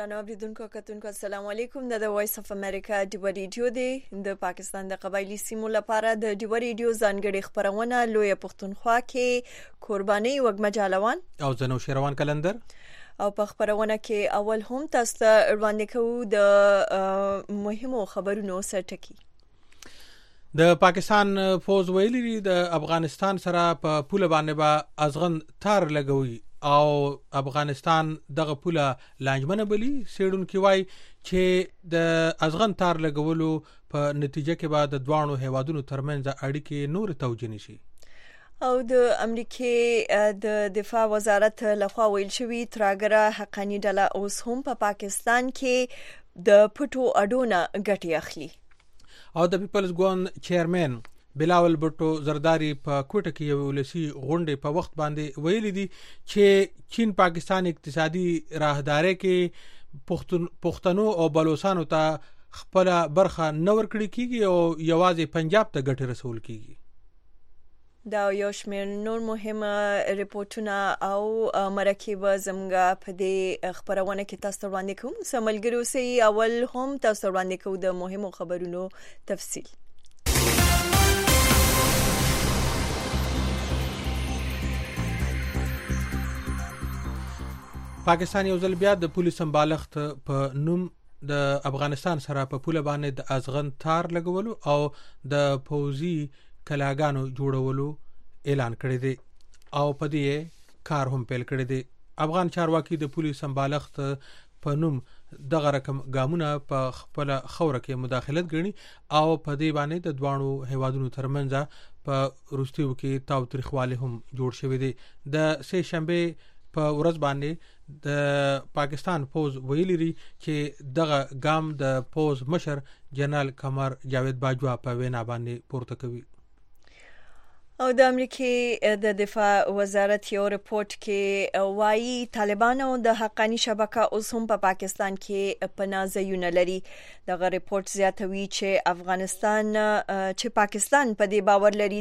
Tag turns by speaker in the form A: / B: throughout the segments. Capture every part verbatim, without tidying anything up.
A: درنو اوریدونکو کتونکو السلام علیکم. د وایس اف امریکا ډیو ریډیو دی د پاکستان د قبایلی سیمو لپاره د ډیو ریډیو ځانګړي خبرونه لوی پښتونخوا کې قرباني وګمه جالوان
B: او زنو شیروان کلندر
A: او په خبرونه کې اول هم تاسو ته وړاندې کوو د مهمو خبرونو سرټکی.
B: د پاکستان فوز ویلي د افغانستان سره په پوله باندې با ازغن تار لګوي او افغانستان دغه پوله لانجمنه بلی سیډون کې وای چې د ازغن تار لګولو په نتیجه کې بعد د دوانو هیوادونو ترمنځ اړیکې نور توجیه نشي.
A: او د امریکای د دفاع وزارت لخوا ویل شوی ترګره حقانی ډله اوس هم په پاکستان کې د پټو اډونه ګټي اخلي.
B: او د پیپلز ګوند چیرمن بلاول بټو زرداری په کوټه کې یو ولسی غونډه په وخت باندې ویلي دي چې چین پاکستان اقتصادي راهداري کې پښتون پښتنو او بلوچستانو ته خپل برخه نور کړی کیږي او یوازې پنجاب ته ګټه رسول کیږي.
A: دا یو شمېر نور مهمه ریپورتونه او مرکب زموږ په دې خبرونه کې تاسو ته وړاندې کوم. سملګرو سي اول هم تاسو ته وړاندې کوو د مهمو خبرونو تفصیل.
B: پاکستان یو ځل بیا د پولیس سمبالښت په نوم د افغانستان سره په پوله باندې د ازغن تار لګولو او د پوزي کلاګانو جوړولو اعلان کړی دی او په دې کار هم پیل کړی دی. افغان چارواکي د پولیس سمبالښت په نوم دغه رقم ګامونه په خپل خوره کې مداخلت غني او په دې باندې د دوانو هیوادونو ترمنځ په روستیو کې تاو تاریخواله هم جوړ شوی دی. د سه شنبه په ورځ باندې د پاکستان فوز ویلي چې دغه ګام د فوز مشر جنرال قمر جاوید باجوا په وینا باندې پورته کوي.
A: او د امریکای د دفاع وزارت یو رپورت کې وایي طالبانو د حقانی شبکه اوس هم په پاکستان کې پناهځایونه لري. دغه رپورت زیاتوي چې افغانستان چې پاکستان په دې باور لري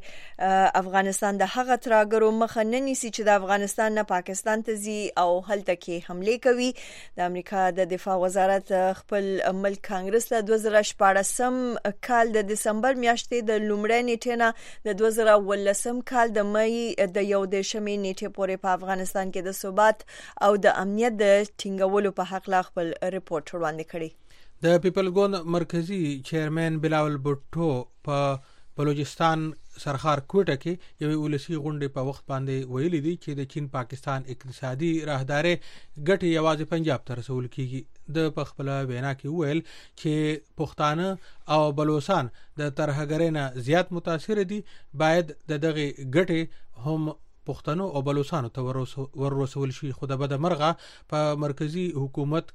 A: چې افغانستان د هغه ترګرو مخه نه نیسي چې د افغانستان نه پاکستان ته ځي او هلته کې حمله کوي. د امریکا د دفاع وزارت خپل ملک کانګرس له دوه زره شپږم کال د دسمبر میاشتې د لومړۍ نیټې نه د دوه زره ولسم کال د مې د یو د شمې نیټې پورې په افغانستان کې د ثبات او د امنیت د ټینګولو په حق لا خپل رپورت وړاندې کړی.
B: د پیپل ګوند مرکزی چیرمن بلاول بټو په بلوچستان سرخار کوټه کې یو ولسی غونډه په وخت باندې ویلي دي چې د چین پاکستان اقتصادي راهداري ګټي یوازې پنجاب ته رسول کیږي. د پخپل وینا کې ویل چې پښتانه او بلوچستان د ترهګرۍ زیات متاثر دي. باید د دغه ګټي هم پښتنو او بلوچستانو ته ورسول شي. خو د بد مرغه په مرکزی حکومت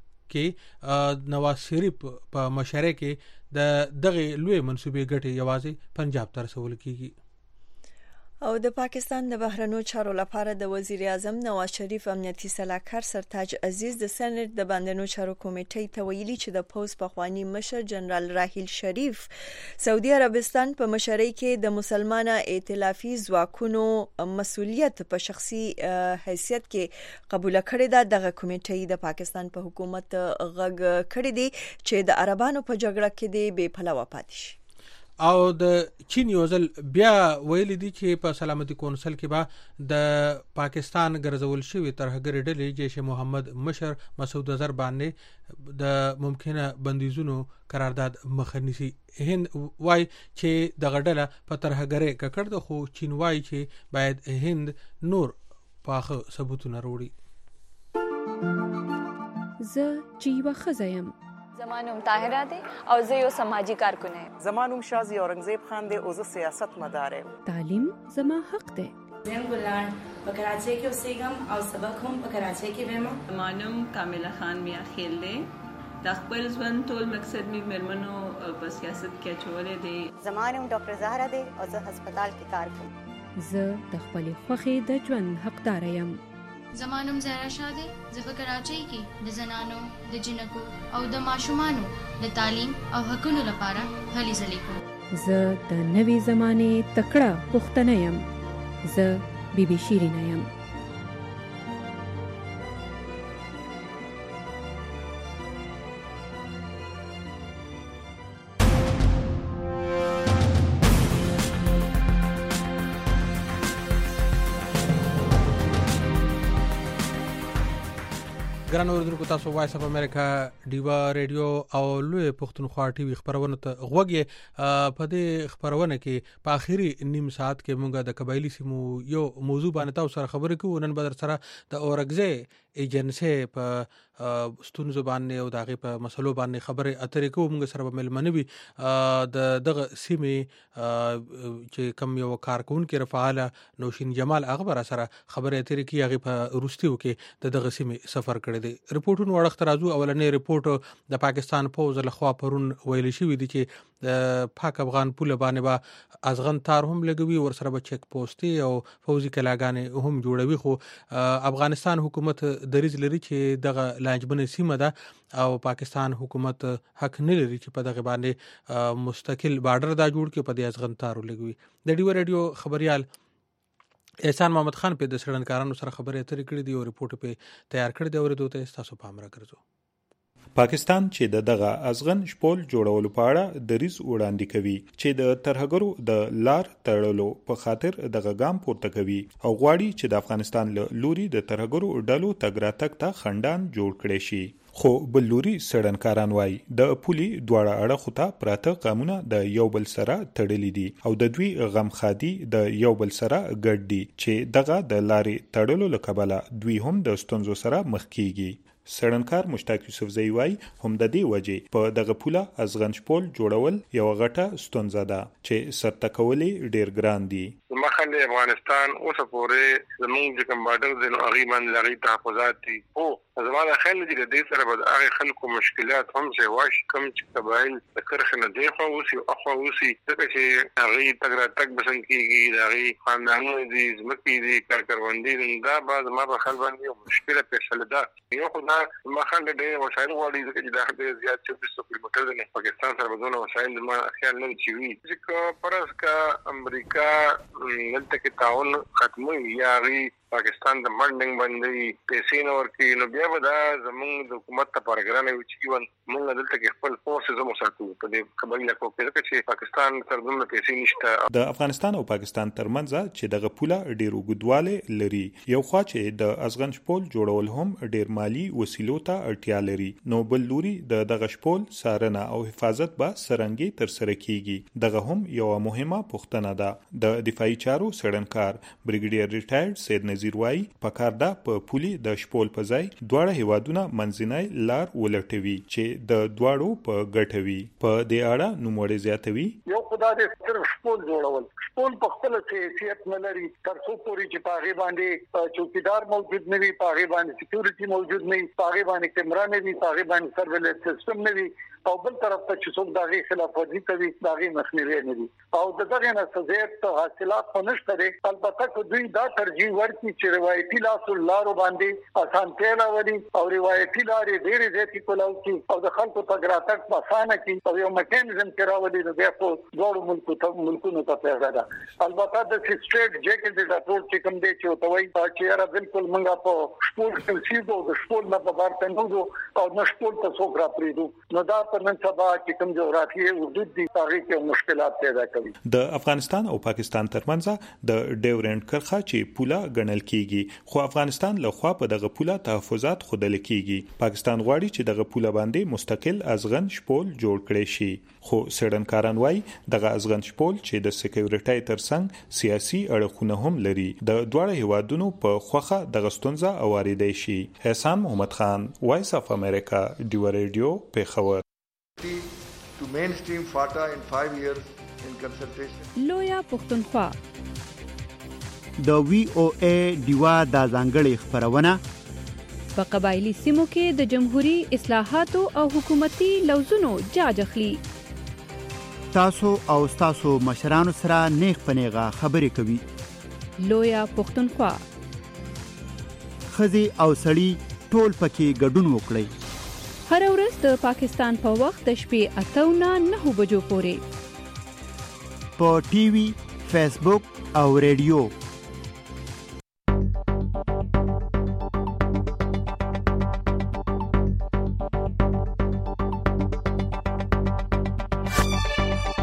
B: کې نواز شریف په مشره کې د دغه لوی منصوبې ګټي یوازې پنجاب ته رسول کیږي.
A: او د پاکستان د بهرنیو چارو لپاره د وزیر اعظم نواز شریف امنیتي سلاکار سرتاج عزیز د سنټ د بندنو چارو کمیټې ته ویلي چې د پوز پخوانی مشر جنرال راحیل شریف سعودي عربستان په مشرۍ کې د مسلمانه ائتلافي ځواکونو مسؤلیت په شخصي حیثیت کې قبول کړی دا. دغه کمیټې د پاکستان په حکومت غږ کړی دی چې د عربانو په جګړه کې دی بے پلوه پاتې شي.
B: او د چین یو ځل بیا ویلي دي چې په سلامتي کونسل کې به د پاکستان ګرځول شوی ترهګر ډلې جیش محمد مشر مسعود اظهر باندې د ممکنه بندیزونو قرارداد مخه نیسي. هند وای چې د غډله په ترهګر ککړ د خو چین وای چې باید هند نور پاخه ثبوتونه وروړي.
C: زه چې وخزایم
D: زمانوم طاهره دی او زه یو سماجی کارکون یم.
E: زمانوم شازی اورنګزیب خان دی او زه سیاست مدار یم.
C: تعلیم زما حق دی.
F: زم ګلان په کراچۍ کې اوسېږم او سبق هم په کراچۍ کې وایم.
G: زمانوم کامله خان میا خیل دی. د خپل ژوند ټول مقصد می مرمنو په سیاست کې چولې دی.
H: زمانوم ډاکټر زهرا دی او زه هسپتال کې کار کوم.
C: زه د خپل خوخي د ژوند حقدار یم.
I: زمانوم زهرا شاه دی. زه په کراچۍ کې د زنانو د جنکو او د ماشومانو د تعلیم او حقوقو لپاره هلې ځلې کوم.
C: زه د نوې زمانه تکړه پښتنه یم. زه بی بی شیرینه یم.
B: ګران اوریدونکو تاسو وایس اف امریکا ډیوا ریډیو او لوی پښتونخوا ټي وي خبرونه ته غوږی په دې خبرونه کې په اخیری نیم ساعت کې مونږه د قبایلی سیمو یو موضوع باندې تاسو سره خبرې کوو. نن بدر سره د اورګزې ایجنسی په ستونزو باندې او دغه په مسلو باندې خبرې اترې کوو. مونږ سره به ملمنوي د دغه سیمې چې کم یو کارکونکو رفعاله نوشین جمال اخبار سره خبرې اترې کوي. هغه په روستیو کې د دغه سیمې سفر کړی دی. ریپورتونو وړاندې راځو. اولنې ریپورت د پاکستان پوز لخوا پرون ویل شوی دی چې د پاک افغان پوله باندې با ازغن تار هم لګوي، ور سره به چک پوسټي او فوزي کلاګانې هم جوړوي. خو افغانستان حکومت دریځ لري چې دغه لانجمنه سیمه ده او پاکستان حکومت حق نه لري چې په دغه باندې مستقل بارډر دا جوړ کړي په دې ازغن تار لګوي. د ډیو ریډیو خبريال احسان محمد خان په د سړنکارانو سره خبرې اترې کړې دي او ریپورت په تیار کړی دی. ورته ته تاسو پام راکړئ.
J: پاکستان چې د دغه ازغن شپول جوړولو په اړه دریز وړاندې کوي چې د ترهګرو د لار تړلو په خاطر دغه ګام پورته کوي او غواړي چې د افغانستان له لوري د ترهګرو ډلو تګراتک ته خندان جوړ کړي شي. خو بلوري سړنکاران وای د پولي دواړه اړخو ته پراته قانونه د یو بل سره تړلي دي او د دوی غمخادي د یو بل سره ګډ دي چې دغه د لارې تړلو لکبله دوی هم د ستونزو سره مخ کیږي. سړنکار مشتاق یوسفزئی وای هم د دې وجې په دغه پوله ازغن شپول جوړول یو غټه ستونزه ده چې سرته کولې ډیر ګران دي.
K: مخاله افغانستان اوس پورې زمونږ د کوم بارډر د اغیمان لغی تحفظات دي او زموږ خل دي د دې سره به هغه خلکو مشکلات هم چې واش کم چې قبایل د کرخنه دی خو اوسي او خو اوسي ځکه چې هغه تګراتک بسن کیږي هغه خاندانونه دي زمکې دي کارکروندي دا بعد ما به خل باندې مشکله پیښل ده. یو خو مخاله د وسایل غواړي ځکه چې دا ډېر زیات چوبیس کیلومتر د پاکستان سره بدون وسایل ما خیال نه چي وي چې پرس کا امریکا دلته کې تعاون ختموي یا غي پاکستان د منډنګ باندې پیسې نور کې نو بیا به دا زموږ د حکومت ته پرګرانه وي چې ون موږ دلته کې خپل فورسز هم ساتو په دې قبایل کو کې چې پاکستان تر دومره پیسې نشته.
J: د افغانستان او پاکستان ترمنځ چې دغه پوله ډیر وګدواله لري یو خوا چې د ازغن شپول جوړول هم ډیر مالی وسیلو ته اړتیا لري نو بل لوري د دغه شپول سارنه او حفاظت به سرنګي تر سره کیږي. دغه هم یو مهمه پوښتنه ده. د دفاعي چارو سړنکار بریګیډیر ریټایرډ سید نذیر وای پکاردا په پولي د شپول په ځای دواړه هیوادونه منځنۍ لار ولټوي چې د دواړو په ګټوي. په دې اړه نوموړي زیاتوي
L: یو خدای دې صرف شپول جوړول شپول په خپل حیثیت نه لري تر څو پورې چې پاغي باندې چوکیدار موجود نه وي، پاغي باندې سکیورټي موجود نه وي، پاغي باندې کیمرا نه وي، پاغي باندې سرویلنس سیستم نه وي او بل طرف ته چې څوک دغه خلاف ورزي کوي دغه مخنیوي نه وي او دغه نه سزا حاصلات نشته دي. البته کو دوی دا ترجیح ورکړي چې روایتي لاسو لارو باندې آسان تیلا ودی او روایتي لارې ډېرې زیاتې کولاو کی او د خلکو تګراتک آسانه کی او یو میکانیزم کې راوړي نو بیا په ډول ملکو ته ملکونو ته پیدا ده. البته د سټریټ جیکل د ټول چې کوم دی چې توي چې را بالکل منګه په شپول کې سیدو د شپول نه په بار تنو او نشپول ته څوک را پریدو نو دا نن سبا چې کوم جغرافیه حدود دي هغه کې مشکلات پیدا کوي.
J: د افغانستان او پاکستان ترمنځ د ډیورنډ کرښه چې پوله ګڼل کیږي خو افغانستان له خوا په دغه پوله تحفظات خودل کیږي. پاکستان غواړي چې دغه پوله باندې مستقل ازغن شپول جوړ کړي شي خو سړنکاران وای دغه ازغن شپول چې د سکیورټي ترڅنګ سیاسي اړخونه هم لري د دواړو هیوادونو په خوخه د غستونزه اوریدای شي. احسان محمد خان وایس اف امریکا ډیو ریډیو پیښور.
M: To mainstream F A T A in five years in consultation.
C: لویا پښتونخوا
N: د وی او ای دیوا د ځانګړي خبرونه
C: په قبایلی سیمو کې د جمهوریت اصلاحاتو او حکومتي لوزونو جاج اخلي.
N: تاسو او تاسو مشرانو سره نیغ پنیغه خبرې کوي.
C: لویا پښتونخوا
N: خزي او سړی ټول پکې ګډون وکړي.
C: هر ورځ د پاکستان په وخت د شپې اته نه نه بجو پورې
N: په ټي وي، فیسبوک او ریډیو.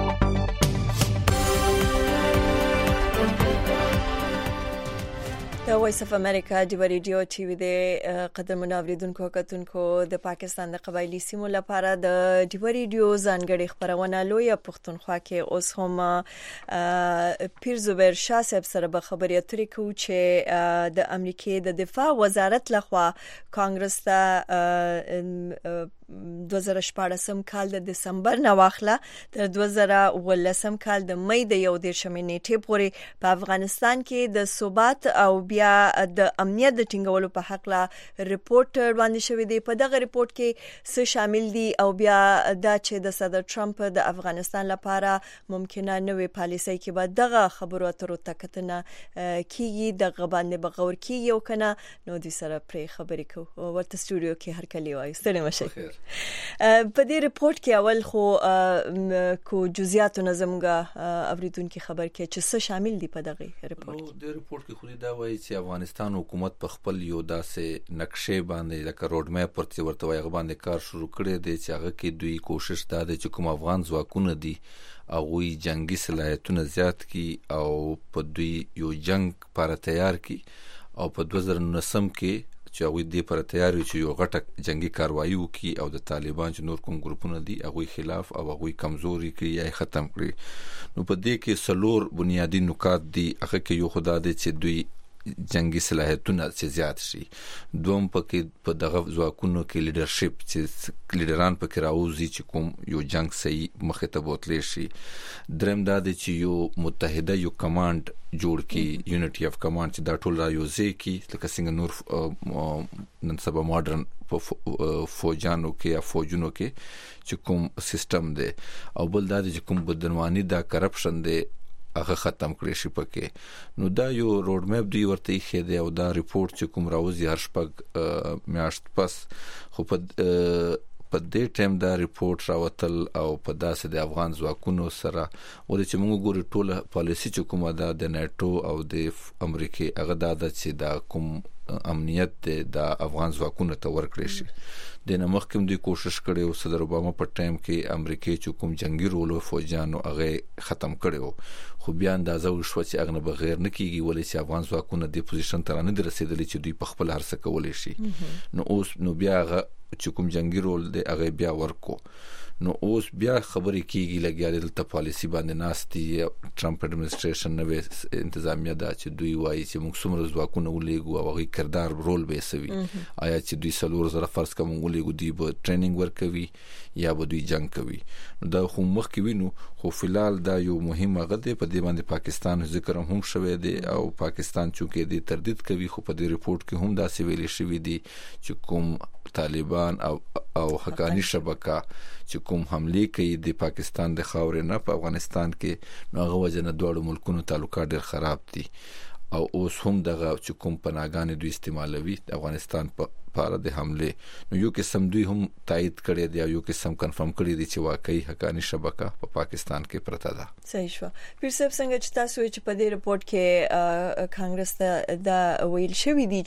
A: د د وایس اف امریکا د ریډیو ټي وي د قدرمن اوریدونکو کتونکو د پاکستان د قبایلی سیمو لپاره د د ریډیو ځانګړي خبرونه لوی پښتونخوا کې اوس هم پیر زبیر شاه صاحب سره به خبرې اترې کوو چې د امریکای د دفاع وزارت لخوا کانګرس ته دوه زره شپږم کال د دسمبر نه واخله تر دوه زره ولسم کال د مې د یو دیرشمې نیټې پورې په افغانستان کې د ثبات او بیا د امنیت د ټینګولو په حق لا ریپورت وړاندې شوی دی. په دغه ریپورت کې څه شامل دي او بیا دا چې د صدر ټرمپ د افغانستان لپاره ممکنه نوې پالیسي کې به دغه خبرو اترو تکتنه کیږي دغه باندې بغور کیږي او کنه نو د سره پرې خبرې کوو ورته سټوډیو کې هر کلی وایي ستړي مشه. په دې ریپورت کې اول خو کو جزئیات نظمګه اوریدونکو خبر کې چې څه شامل دي په دغه ریپورت کې.
O: د ریپورت کې خو دا وایي چې افغانستان حکومت په خپل یو داسې نقشې باندې لکه روډ میپ ورته ورته وایي باندې کار شروع کړی دی چې هغه کې دوی کوشش دا دی چې کوم افغان ځواکونه دي هغه جنگي صلاحیتونه زیات کی او په دوی یو جنگ لپاره تیار کی او په دوه زره نهم کې چې هغه دې پر تیاری چې یو غټه جنگي کاروایی وکي او د طالبان چې نور کوم ګروپونه دي هغه خلاف او هغه کمزوري کړي یا ختم کړي. نو په دې کې سلور بنیادی نکات دي. هغه کې یو خدا دې چې دوی جنگي صلاحیتونه چې زیات شي. دوم پکې په دغه ځواکونو کې لیدرشپ چې لیډران پکې راوځي چې کوم یو جنگ صحیح مخه ته بوتلی شي. دریم دا دی چې یو متحده یو کمانډ جوړ کی یونټي اف کمانډ چې دا ټول را یوځي کی لکه څنګه نور نن سبا ماډرن فوجانو کې یا فوجونو کې چې کوم سیستم دی او بل دا چې کوم بدنوانی دا کرپشن دی هغه ختم کړی شي پکې. نو دا یو روډ میپ دی ورته یې دی او دا ریپورت چې کوم راوځي هر شپږ میاشت پس خو په په دې ټیم دا ریپورت راوتل او په داسې د افغان ځواکونو سره ولې چې موږ ګورو ټول پالیسی چې کومه ده د نیټو او د امریکای هغه دا چې دا کوم امنیت د افغان ځواکونو ته ورکړي شي. د نمخ کوم دی کوشش کړي او صدر اوباما په ټایم کې امریکای چې کوم جنگي رول او فوجانو هغه ختم کړي خو بیا اندازه وشو چې هغه بغیر نه کیږي ولې چې افغان ځواکونه د پوزیشن تر نه رسیدلي چې دوی په خپل هر څه کولای شي. نو اوس نو بیا هغه چې کوم جنگي رول دی هغه بیا ورکو. نو اوس بیا خبرې کیږي لګیا د پالیسی باندې ناستي ټرمپ اډمنسټریشن نوې انتظامیه دا چې دوی وایي چې موږ څومره ځواکونه ولېږو او هغه کردار رول به سوي آیا چې دوی سلور زره فرض کوم ولېږو دوی به ټریننګ ورکوي یا به دوی جنگ کوي. نو دا خو مخ کې وینو خو فلال دا یو مهمه غده په دې باندې پاکستان ذکر هم شوی دی او پاکستان چې دې تردید کوي خو په دې ریپورت کې هم دا سی ویل شوی دی چې کوم طالبان او او حقانی شبکه چې کوم حمله کوي د پاکستان د خاورې نه په افغانستان کې نو هغه وجنه دوه ملکونو تعلقات ډېر خراب دي او اوس هم دغه چې کوم پناهګان دوی استعمالوي د افغانستان په لپاره د حمله نو یو قسم دوی هم تایید کړی دی او یو قسم کنفرم کړی دی چې واقعي حقانی شبکه په پاکستان کې پرته ده.
A: صحیح شو. پیر صاحب څنګه چې تاسو چې په دې ریپورت کې کانګرس ته دا ویل شوی دی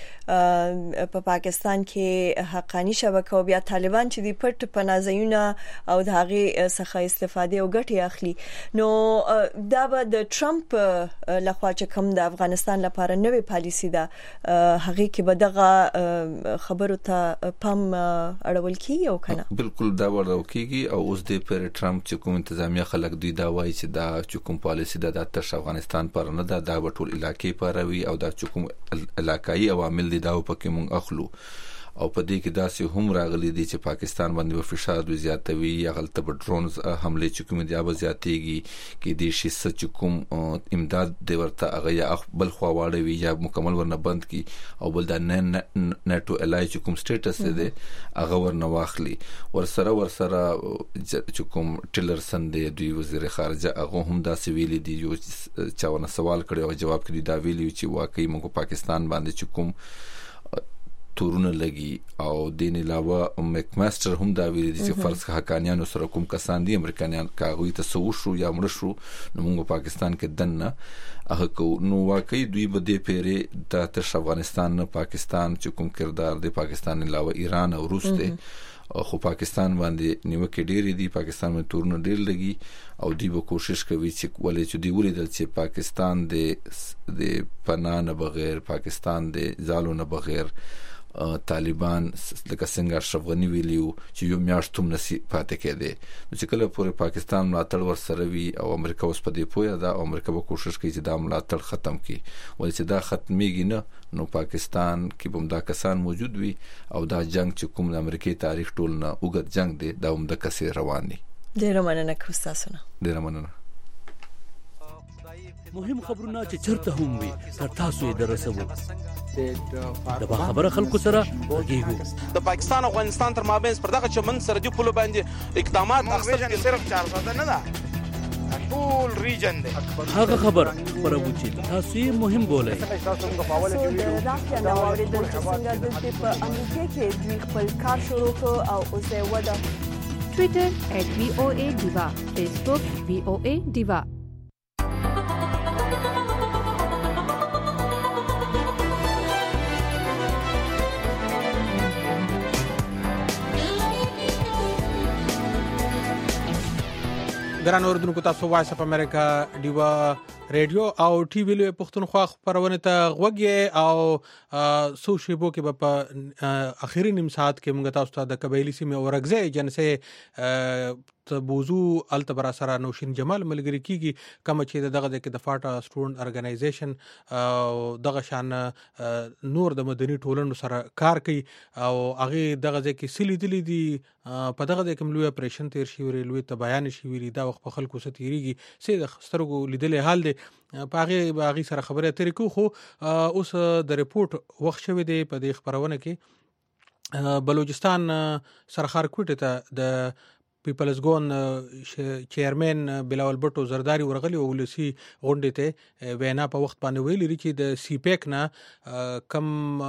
A: چې په پاکستان کې حقانی شبکه او بیا طالبان چې دی پټ پناهځایونه او د هغه څخه استفاده او ګټه اخلي نو دا به د ټرمپ لخوا چې کوم د افغانستان لپاره نوې پالیسی ده هغه کې به دغه خبرو ته پم اړول کیږي او کنه
O: بالکل دا ورو کیږي او اوس د پر ټرمپ چې کوم انتظامیه خلک دوی دا وایي چې دا چې کوم پالیسی ده د تر افغانستان پر نه ده دا ټول علاقې پر وی او دا چې کوم علاقائی عوامل دي دا په کې مونږ اخلو او په دې کې داسې هم راغلي دي چې پاکستان باندې فشار زیاتوي یا غلطه په ډرونز حمله چې کوم دی اب زیاتېږي کې د شي سچ کوم امداد دی ورته هغه یا بل خو واړوي یا مکمل ورنه بند کی او بل د ناتو الای چې کوم سټیټس دی هغه ورنه واخلي ورسره ورسره چې کوم ټیلرسن دی دوی وزیر خارجه هغه هم داسې ویلي دی یو چاونه سوال کړي او جواب کړي دا ویلي چې واقعي موږ پاکستان باندې چې کوم تورونه لګي او دین علاوه مکماستر هم دا ویلي چې فرض حقانیانو سره کوم کسان دي امریکایان کاغوي ته سو شو یا مړ شو نو موږ پاکستان کې دنه هغه کو نو واقعي دوی به د پیری د تر افغانستان نه پاکستان چې کوم کردار دی پاکستان علاوه ایران او روس ته خو پاکستان باندې نیوکه ډېری دي، پاکستان باندې تورونه ډېر لګي او دوی به کوشش کوي چې ولې چې دی ولیدل چې پاکستان د د پناه نه بغیر، پاکستان د زالو نه بغیر طالبان لکه څنګه اشرف غنی ویلیو چې یو میاشت هم نسی پاتې کېده. نو چې کله پورې پاکستان ملاتړ ورسره وي او امریکا اوس په دې پوهه ده او امریکا به کوشش کوي چې دا ملاتړ ختم کړي، ولې چې دا ختمېږي نه نو پاکستان کې به دا کسان موجود وي او دا جنگ چې کوم د امریکای تاریخ ټول نه اوږد جنگ دی دا هم د کسې روان دي.
A: ډېره مننه کوم تاسو نه.
O: ډېره مننه.
P: مهم خبرونه چې چرته هم وي تر تاسو یې درسوو. د با خبره خلکو سره غږیږو.
Q: د پاکستان او افغانستان تر مابین پر دغه چمن سرحدي پولو باندې اقدامات اخیستل صرف چار ساده نه ده، ټول ریجن دی.
P: هغه خبر خبرو چې تاسو یې مهم بولئ.
A: سو د راکیا نو اوریدل چې څنګه د په امریکا کې دوی خپل کار شروع کړ او اوس یې ودا.
C: ټوئیټر ایٹ وی او اے ډیوا، فیسبوک وی او اے ډیوا.
B: ګران اوردونکو، تاسو وایس اف امریکا ډیوا ریډیو او ټي وی له پښتونخوا خبرونه ته غوږی او سو شیبو کې په اخیری نیم ساعت کې موږ تاسو ته د قبایلی سیمه اورګزې جنسه ته بوزو التبرا سره نوشین جمال ملګری کیږي کوم چې دغه د فاټا سټوډنټ ارګنایزیشن او دغه شان نور د مدني ټولنو سره کار کوي او هغه دغه ځکه سلی دلی دي په دغه د کوم لوی اپریشن تیر شي ویل لوی ته بیان شي ویل دا وخت په خلکو ستیریږي سید سترګو لیدلې حال دی پاغه باغی سره خبره ترې کو خو اوس د ریپورت وخت شوی دی په دې خبرونه کې بلوچستان سرخار کوټه ته د پیپلز ګون چیرمن بلاول بټو زرداری ورغلی او ولسی غونډه ته وینا په وخت باندې ویل لري چې د سی پیک نه کم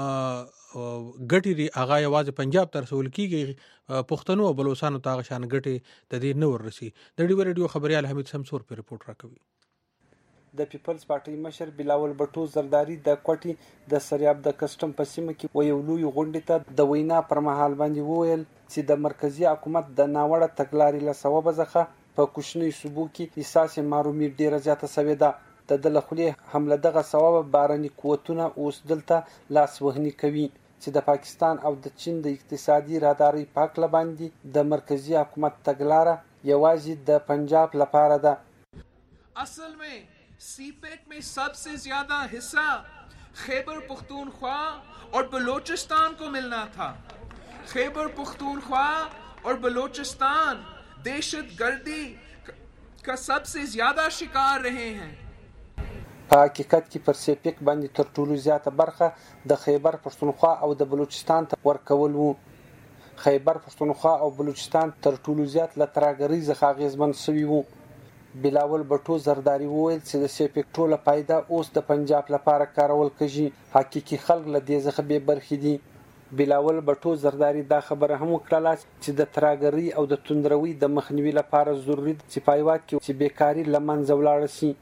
B: ګټي دی هغه یوازې پنجاب تر رسول کیږي پښتنو او بلوچستان ته غشان ګټي د دې نور رسی د ډیو ریډیو خبريال حمید سمسور په ریپورت راکوي.
R: د پیپلز پارټي مشر بلاول بټو زرداری د کوټي د سریاب د کسٹم په سیمه کې ویو لوی غونډه ته د وینا پر مهال باندې وویل چې د مرکزی حکومت د ناوړه تګلارې له سبب ځخه په کوچنی صوبو کې احساس معلومي ډیره زیاته شوې ده. د دلخلي حمله دغه سبب بارني قوتونه اوس دلته لاس وهني کوي چې د پاکستان او د چین د اقتصادي راداري پاک لباندې د مرکزی حکومت تګلاره یوازې د پنجاب لپاره ده.
S: اصل میں سی پیک میں سب سے زیادہ حصہ خیبر پختونخوا اور بلوچستان کو ملنا تھا. خیبر پختونخوا اور بلوچستان دہشت گردی کا سب سے زیادہ شکار رہے ہیں.
R: په حقیقت کې پر سی پیک باندې تر ټولو زیاته برخه د خیبر پختونخوا او د بلوچستان ته ورکول وو. خیبر پختونخوا او بلوچستان تر ټولو زیات له ترهګرۍ څخه اغېزمن شوي وو. بلاول بټو زرداری وویل چې د سی پیک ټوله پایده اوس د پنجاب لپاره کارول کېږي. حقیقي خلک له دې څخه بې برخې دي. بلاول بټو زرداری دا خبره هم وکړه چې د ترهګرۍ او د توندروي د مخنیوي لپاره ضروري دي چې په هېواد کې چې بیکاري له منځه ولاړه شي.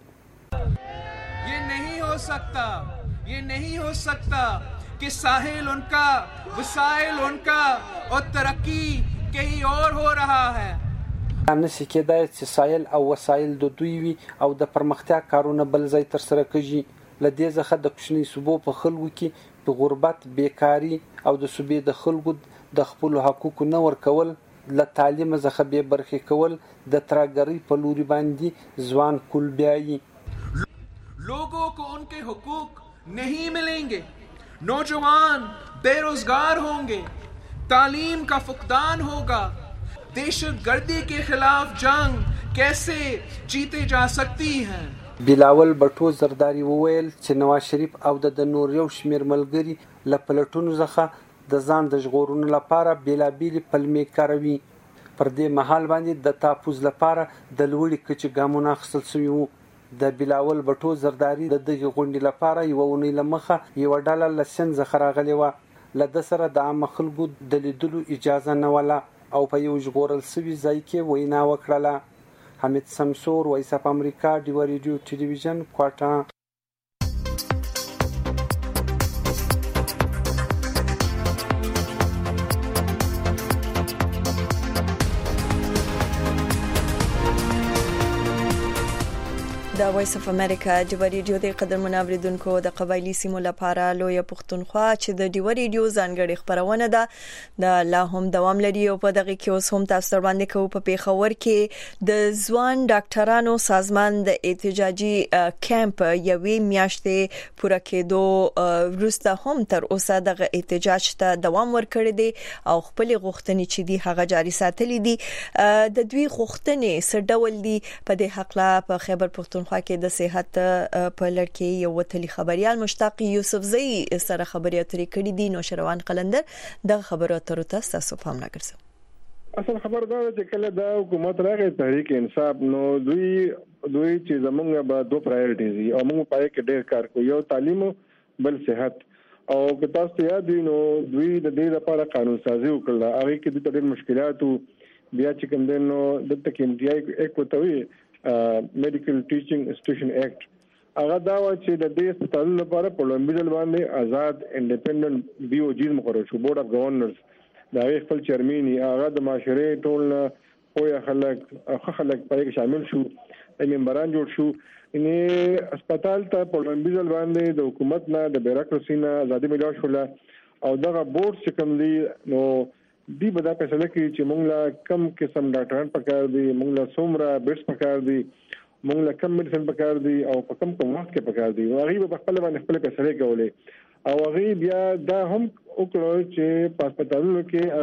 S: یہ نہیں ہو سکتا یہ نہیں ہو سکتا کہ ساحل ان کا وسائل ان کا اور ترقی کہیں اور ہو رہا ہے.
R: نشي کېدای چې ساحل او وسایل د دوی وي او د پرمختیا کارونه بل ځای تر سره کوي. لدې ځخه د کوچني صوبو په خلکو کې په غربت، بیکاری او د صوبې د خلکو د خپل حقوقو نه ورکول، له تعلیم څخه بې برخې کول، د ترهګرۍ په لوري باندې ځوان کول بیایي.
S: لوگوں کو ان کے حقوق نہیں ملیں گے، نوجوان بے روزگار ہوں گے، تعلیم کا فقدان ہوگا. دہشت گردی کے خلاف جنگ کیسے جیتے جا سکتی ہیں؟
R: بلاول بټو زرداری وویل چې نواز شریف او د نور یو شمیر ملګری له پلټونو څخه د ځان د ژغورنې لپاره بیلابېلې پلمې کاروي. پر دې مهال باندې د تحفظ لپاره د لوړې کچې ګامونه اخیستل شوي وو. د بلاول بټو زرداری د دغې غونډې لپاره یوه اونۍ له مخه یوه ډله له سند څخه راغلې وه. له ده سره د عامه خلکو د لیدلو اجازه نه وله او په یو ژغورل شوي ځای کې وینا وکړله. حمید سمسور، وایس اف امریکا ډیوا ریډیو ټلویزیون، کوټه.
A: د وایس اف امریکا ډیو ریډیو د قدر منوریدونکو د قبایلی سیمو لپاره لوی پښتونخوا چې د ډیو ریډیو ځانګړي خبرونه ده د لا هم دوام لري او په دغه کې اوس هم تاسو باندې کوو په پیښور کې د ځوان ډاکټرانو سازمان د احتجاجي کیمپ یوې میاشتې پوره کېدو وروسته هم تر اوسه دغه احتجاج ته دوام ورکړی دی او خپل غوښتنې چې دی هغه جاري ساتلې دي. د دوی غوښتنې څه ډول دي په دې حق لا په خیبر پښتونخوا کې د صحت په لړ کې یو وتلی خبريال مشتاق یوسفزئی سره خبري اترې کړې دي. نو شروان قلندر د خبرو اترو تاسو په پام راګرځو.
T: اصل خبر دا چې کله د حکومت راغی تحریک انصاف نو دوی دوی چې زمونږ به دوه پرایورټیز دي او موږ پای کې ډېر کار کوو، یو تعلیم بل صحت. او که تاسو ته یاد وي نو دوی د دې لپاره قانون سازي وکړه، هغه کې د ډېر مشکلات بیا چې کوم دنو د تکمیلي یک وتوي میډیکل ټیچینګ انسټیټیوشن ایکټ هغه دا و چې د دې هسپتالونو لپاره په لومړي ځل باندې آزاد انډیپندنت بي او جی مقرر شو، بورډ اف گورنرز. دا یې خپل چیرمن هغه د معاشره ټول خو خلک خلک په کې شامل شو، ممبران جوړ شو. یعنی هسپتال ته په لومړي ځل باندې د حکومت نه د بیروکراسي نه ازادي ملو شو او دغه بورډ چې کوم دی نو دی به دا فیصله کوي چې موږ لا کم قسم ډاکټران پکار دي، موږ لا څومره بیډز پکار دي، موږ لا کم میډیسن پکار دي او په کم کوم وخت کې پکار دي. هغه په خپل باندې خپل فیصله کوي او هغه بیا دا هم وکړو چې په هسپتالونو کې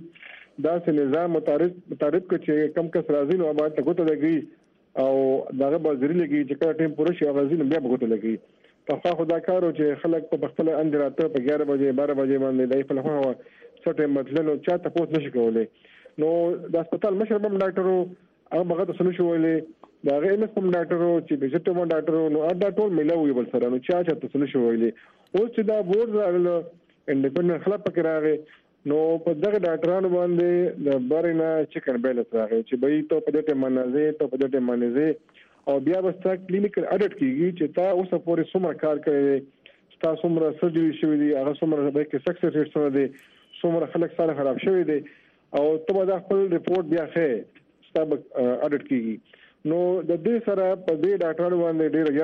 T: هغه دا سه نظام متعارف متعارف کوي چې کم کس راځي نو باید تګوت لګي او داغه بازري لګي چې کله ټیم پوره شي هغه ځین بیا بغوت لګي. په خو دا کارو چې خلک په خپل اندراته په اګیاره بجې بارہ بجې باندې دای په لخوا څټه مطلب نو چا تاسو نشي کولای. نو د هسپتال مشر بم ډاکټرو هغه بغت سن شو ویلې دا غي مس کوم ډاکټرو چې بجټو مون ډاکټرو نو اډا ټول ملوي بل سره نو چا چا تاسو نشو ویلې. او چې دا بورډ راغله انډیپندنت خلک پکې راغی نو په دغه ډاکټرانو باندې د برینا چیکن بیلنس راغی چې به ته په دې منځه ته په دې منځه او بیا به ستاسو کلینیکل اډټ کیږي چې تا اوسه پورې څومره کار کوي، تاسو څومره سرجری شوې دي، هغه څومره به کې سکسس ریټ څومره دي، څومره خلک سره خراب شوی دي او ته دا خپل ریپورت بیا ښه ستاسو اډټ کیږي. نو د دې سره په دې ډاکټرانو باندې ډېر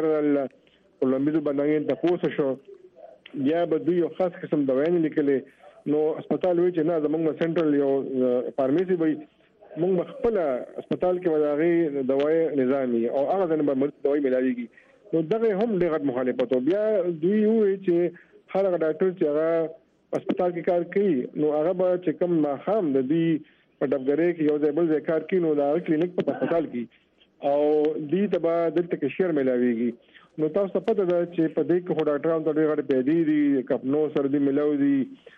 T: جرل ولومبیزو باندې تاسو شو بیا به دوی یو خاص قسم دوايان لیکلې. نو هسپتال وی چې نه زموږ سنټرل یو فارمیسي وي، موږ خپل هسپتال کې وداغي دوايي نظامي او هغه د مرض دوايي ملایږي. نو دغه هم ډېر مخالفت او بیا دوی وی چې هر ډاکټر چې هغه هسپتال کې کار کوي نو هغه به چې کوم ماخام د دې په ډبګرې کې یو ځای بل ځای کار کوي نو دا کلینیک په هسپتال کې او دې ته به دلته کې شیر ملاويږي. نو تاسو پته ده چې په دې کې ډاکټرانو ته ډېر غړي پیدا دي، کپنو سره دي ملاوي دي،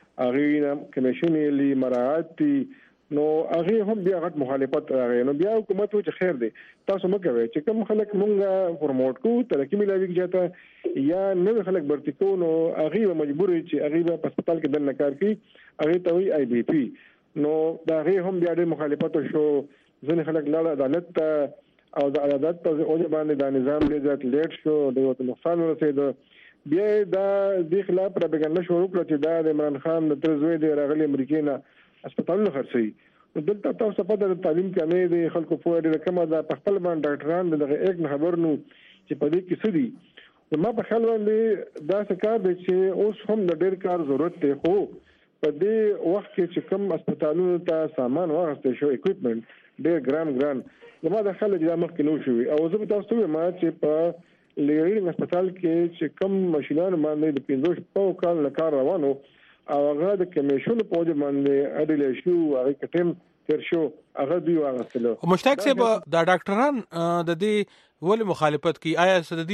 T: هغه کمیشن لی مراعات دي. نو هغه هم بیا غټ مخالفت راغی. نو بیا حکومت و چې خیر دی تاسو مکوي چې کوم خلک مونږه پروموټ کو ترقی ملاوي کیږي یا نو خلک برتی کو نو هغه مجبور چې هغه په هسپتال کې دنه کار کوي، هغه ته وی آی بی پی. نو دا هغه هم بیا د مخالفت شو، ځنه خلک لاله عدالت او د عدالت په اوجه باندې د نظام لږ لیټ شو، د یو نقصان ورسېد. بیا دا د خلاف پروپاګاندا شروع کړه چې دا د عمران خان د ترزوی د راغلي امریکای نه هسپتالونه خرڅي. دلته تاسو په د تعلیم کمې د خلکو په اړه کومه د خپل باندې ډاکټران دغه یک خبر نو چې په دې کې څه دي. ما په خیال باندې دا څه کار دی چې اوس هم د ډېر کار ضرورت دی، خو په دې وخت کې چې کوم هسپتالونو ته سامان واغسته شو اکوپمنٹ ډېر ګران ګران زما د خلک د مخ کې نو شوی او زه به تاسو ته ما چې په لیرینګ هسپتال کې چې کوم ماشينان باندې د پنځوس په کال لکار روانو او هغه د کمیشن په وجه باندې اډل شو هغه کټم تر شو هغه دی واغستلو.
B: مشتاق صاحب دا ډاکټران د دې ول مخالفت کی آیا د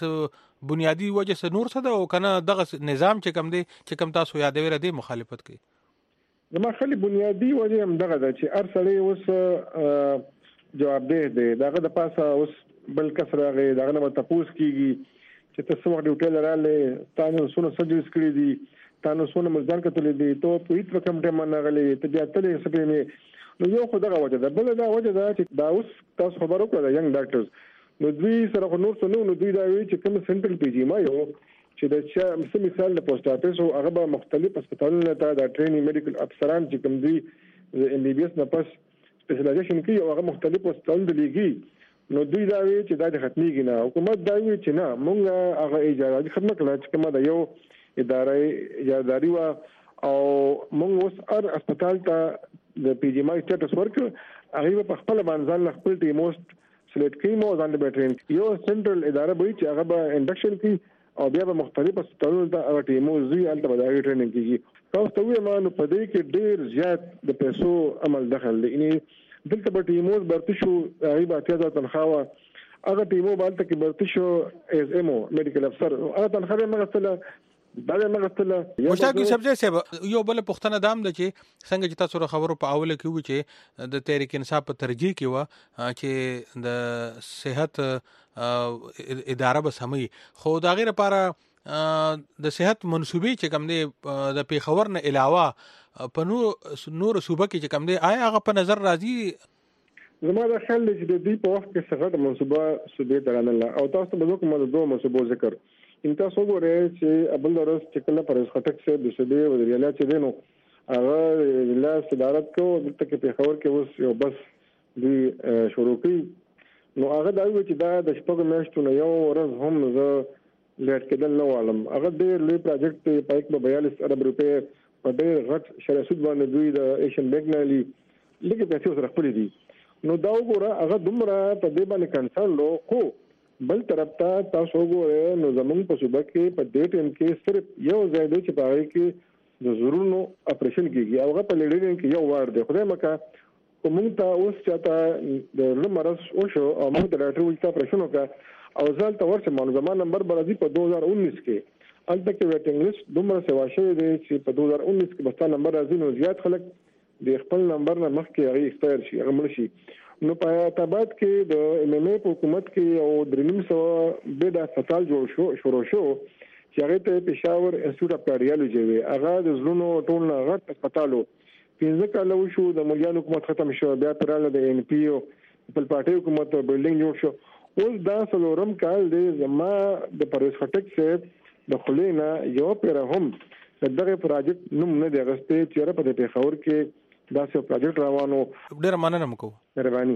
B: دې بنیادی وجه سره نور څه ده او کنه دغه نظام چې کم دی چې کم تاسو یادوي ردی مخالفت کی؟
T: زما خلی بنیادی وجه هم دغه ده چې هر سړی اوس جوابدeh دی، دغه د پاسه اوس بل کس راغی دغه نه تاسو کیږي چې تاسو وخت ډیوټل رااله تاسو سونه سجل کړی دي، تاسو سونه مزدان کتلې دي، ته په هیڅ رقم ټیم نه غلې ته بیا تلې سپېمه. نو یو خو دغه وجه ده، بل دا وجه ده چې دا اوس تاسو خبرو کړئ ینګ ډاکټرز نو دوی سره نور څه نو دوی دا وی چې کوم سنټرل پی جی ما یو چې د چا مثال د پوسټ اپیس او هغه به مختلف هسپتالونو ته د ټریننګ میډیکل افسران چې کوم دي ام بي بي اس نه پس سپیشلایزیشن کوي او هغه مختلف هسپتالونو ته لیږي. نو دوی دا وی چې دا د ختميږي نه. حکومت دا وی چې نه مونږه هغه اجازه ختمه کړه چې کومه د یو ادارې اجازهداري وا او مونږ اوس هر هسپتال ته د پی جی مای سټیټس ورک هغه په خپل باندې ځان خپل ټیموست سلیکټ کړي مو ځان د بیټرین یو سنټرل اداره به چې هغه به انډکشن کوي او بیا به مختلفو ستورو ته هغه ټیمو زی الته به دا ټریننګ کیږي. تاسو ته ما نو په دې کې ډیر زیات د پیسو عمل دخل دی. یعنی دلته به ټیموز برته شو هغه به اتیا ځله تنخواه هغه ټیمو باندې کې برته شو ایز ایمو میډیکل افسر هغه تنخواه مغسله دا نه غستله.
B: مشتاق سبزی صاحب یو بل پښتنه دام د چې څنګه چې تاسو خبرو په اوله کې و چې د تحریک انصاف په ترجیح کې و چې د صحت اداره به سمي خو دا غیر لپاره د صحت منسوبي چې کوم دی د پیښور نه علاوه په نور نور صوبه کې چې کوم دی آیا هغه په نظر راځي؟
T: زما د خیال دی چې د دې په وخت کې څنګه منسوبه صوبې درانه او تاسو به کوم د دوه منسوبو ذکر ان تاسو وګورئ چې ابل درس چې کله پر خټک سره د سده وزیرالله چې دینو هغه لا صدارت کو د تک په خبر کې اوس یو بس دی شروع کړي نو هغه دا وی چې دا د شپږ میاشتو نه یو ورځ هم زه لیټ کېدل نو عالم هغه ډېر لوی پروجیکټ پایک په بیالیس ارب روپے په ډېر غټ شرع سود باندې دوی د ایشن بینک نه لې لکه پیسې سره خپل دي نو دا وګوره هغه دومره په دې باندې کنسرن لو خو بل طرف ته تاسو وګورئ نو زمونږ په صوبه کې په دې ټیم کې صرف یو ځای دی چې په هغه کې د زورونو اپریشن کیږي هغه په لیډرینګ کې یو وار دی خدای مکه کومه ته اوس چاته د لمرس او شو او موږ د ډاکټر ویلتا اپریشن وکړه او ځل ته ورته مونږ زموږ نمبر برازي په دو هزار انیس کې البته کې ویټینګ لیست دومره سیوا شوی دی چې په دو هزار انیس کې بستا نمبر راځي نو زیات خلک د خپل نمبر نه مخکې هغه ایکسپایر شي هغه مړ شي. نو په تابعات کې د ایم ایم ای په حکومت کې او درنیم سو بيد هسپتال جوړ شو شروع شو چې هغه ته پېښور انسټیټیوټ اف کارډیالوجي وي هغه د زلونو ټول نه غټ هسپتالو پنځه کال وشو د مليان حکومت ختم شو بیا پراله د ان پی او خپل پارټي حکومت بلډینګ جوړ شو اوس دا څلورم کال دی زما د پرویز خټک صاحب د خلینا یو پیر هم دغه پروجیکټ نوم نه دی غسته چې را په پېښور کې دا څو پروجیکټ روانو
B: ډېر مننه مکو
T: مهرباني.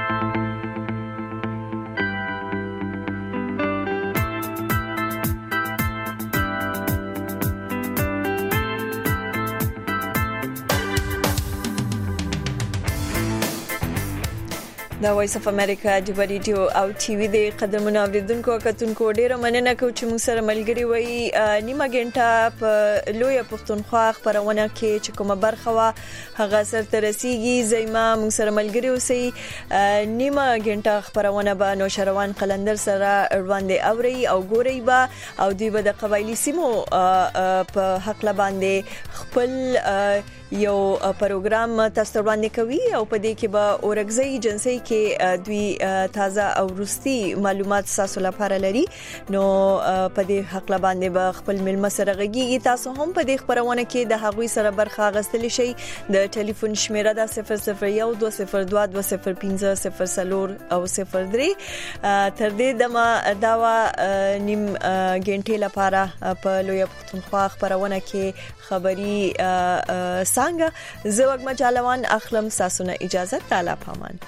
A: دا وایس اف امریکا د ریډیو او ټي وي د قدمونو اوریدونکو کتونکو ډیره مننه کوم چې موږ سره ملګری وي نیمه غنټه په لوی پښتونخوا خبرونه کې چې کومه برخه وا هغه سر ترسيږي زېما موږ سره ملګری اوسئ نیمه غنټه خبرونه به نو شروان قلندر سره وړاندې اوري او ګوري به او دوی به د قبایلی سیمو په حق باندې خپل یو پروګرام تاسو وړاندې کوي او په دې کې به اورګزي جنسي کې دوی تازه او روستي معلومات تاسو لپاره لري نو په دې حق باندې به خپل ملما سره غږیږي تاسو هم په دې خبرونه کې د هغوی سره برخه غستلی شي د ټلیفون شمیره د صفر صفر یو دوه صفر دوه دوه صفر پنځه صفر صفر او صفر درې تر دې دمه داوا نیم غنټه لپاره په لوی پښتونخوا خبرونه کې خبري څنګه زه وګم چالوان اخلم ساسونه اجازه تعالی پامان.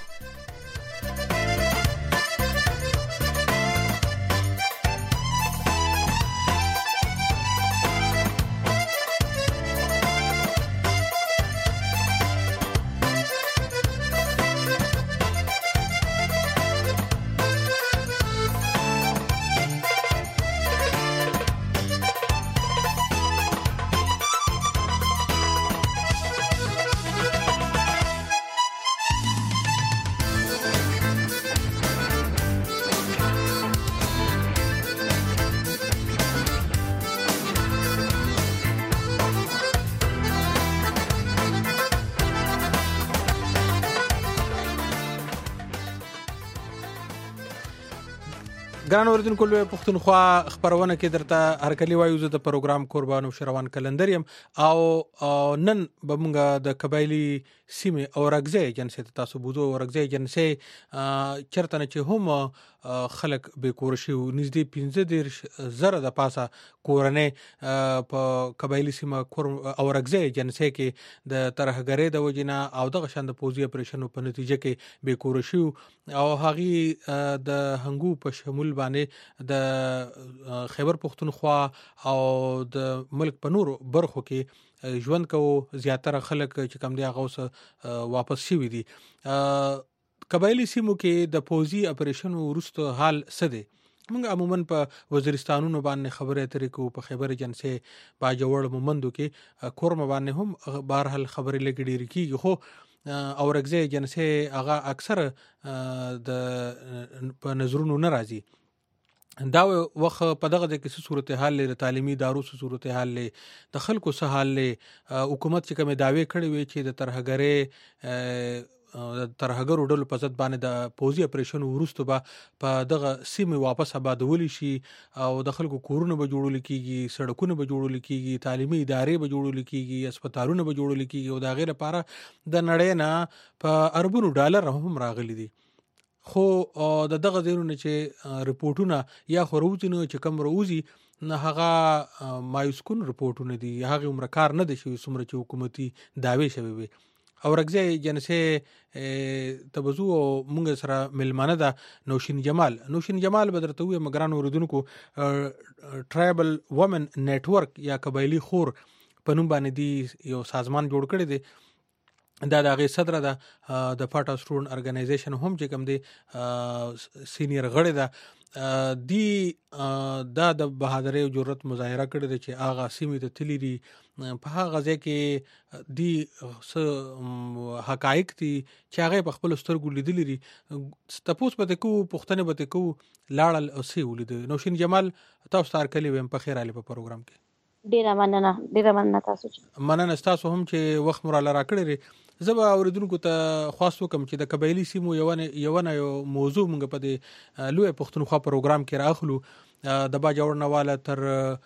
B: ګران اوریدونکو له پښتونخوا خبرونه کې درته هرکلی وایو زه د پروګرام قربان او شروان کلندر يم او نن بمونګه د قبایلی سیمه او رغزه جنسه تاسو بوزو رغزه جنسه چرته چې هم خلک به کور شي نږدې پنځه دېرش زره د پاسه کورنۍ په قبایلی سیمه کور اورګزی جنسي کې د ترهګرۍ د وجنه او دغه شان د پوزي اپریشن په نتیجه کې به کور شي او هغه د هنګو په شمول باندې د خیبر پختونخوا او د ملک په نورو برخو کې ژوند کو زیاتره خلک چې کم دی هغه اوس واپس شوي دي. قبایلی سیمو کې د پوزي اپریشن وروسته حال څه دی؟ موږ عموما په وزیرستانونو باندې خبرې اترې کوو، په خیبر جنسي باجوړ مومندو کې کورم باندې هم بهرحال خبرې لګې ډېرې کېږي، خو اورګزی جنسي هغه اکثر د په نظرونو نه راځي. دا وخت په دغه د کیسه صورتحال له تعلیمي ادارو سره صورتحال له د خلکو سره حال له حکومت چې کوم داوی کړی وي چې د ترهګرۍ د ترهګرو ډلو په ضد باندې د پوزي اپریشن وروسته به په دغه سیمه واپس آبادول شي او د خلکو کورونه به جوړول کیږي، سړکونه به جوړول کیږي، تعلیمي ادارې به جوړول کیږي، هسپتالونه به جوړول کیږي او دا غیر لپاره د نړۍ نه په اربونو ډالر هم راغلي دي. خو د دغه ځایونو چې رپورټونه یا خو روزي نه چې کم روزي نه هغه مایوسکون رپورټونه دي، هغه عمر کار نه دي شوی څومره چې حکومتي داوی شوی وي. اورګزی جنسي تبزو مونږ سره ملمانه ده نوشین جمال. نوشین جمال بدرته وي مګران اوردونکو ټرایبل وومن نیټورک یا قبایلی خور په نوم باندې دی یو سازمان جوړ کړی دی. دا د هغې صدره ده د پاټا سټوډنټ ارګنایزیشن هم چې کوم دی سینیر غړی ده دی دا د بهادرۍ او جرأت مظاهره کړې ده چې هغه سیمې ته تللي دي، په هغه ځای کې دی څه حقایق دي چې هغه په خپل سترګو لیدلي دي. تپوس به کوو، پوښتنې به کوو، لاړل او څه ولیده. نوشین جمال تاسو ته هرکلی ویم، په خیر راغلي په پروګرام کې.
U: ډیره مننه ډیره مننه تاسو چې
B: مننه ستاسو هم چې وخت مو را کړی. زه به اوریدونکو ته خواست وکم چې د قبایلی سیمو یو نه یو موضوع موږ په دې لوی پښتونخوا پروګرام کې راخلو، د باجوړ نه والا تر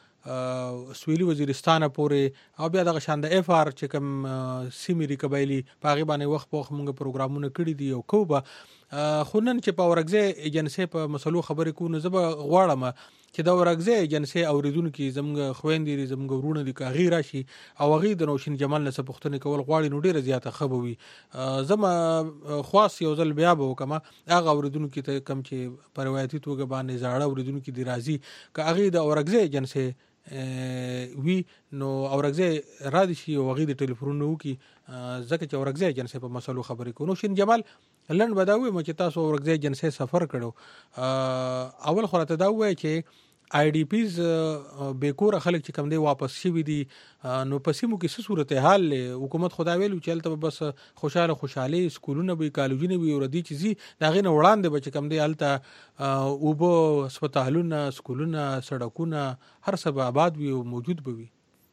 B: سویلي وزیرستان پورې او بیا دغه شان د اف آر چې کوم سیمې قبایلی په هغې باندې وخت په وخت موږ پروګرامونه کړي دي او کوو به. خو نن چې په اورګزی جنسي په مسلو خبرې کوو نو زه به غواړم چې د اورګزی جنسي اوریدونکي زموږ خویندې دي، زموږ ورونه دي، که هغې راشي او هغې د نوشین جمال نه څه پوښتنې کول غواړي نو ډېره زیاته ښه به وي. زه خواست یو ځل بیا به وکړم هغه اوریدونکي ته کوم چې په روایتي توګه باندې زاړه اوریدونکي دي راځي، که هغې د اورګزی جنسي وی نو اورګزی را دي شي او هغې د ټلیفونونه وکړي، ځکه چې اورګزی جنسي په مسلو خبرې کوو. نوشین جمال لنډ به دا ووایم چې تاسو اورګزی جنسي سفر کړو، اول خو راته دا ووایئ چې آی ډي پیز بې کوره خلک چې کوم دی واپس شوي دي، نو په سیمو کې څه صورتحال دی؟ حکومت خو دا ویلو چې هلته به بس خوشحاله خوشحالي سکولونه به وي، کالجونه به وي او ردي چې ځي د هغې نه وړاندې به چې کوم دی هلته اوبه، هسپتالونه، سکولونه، سړکونه هر څه به آباد وي او موجود به وي.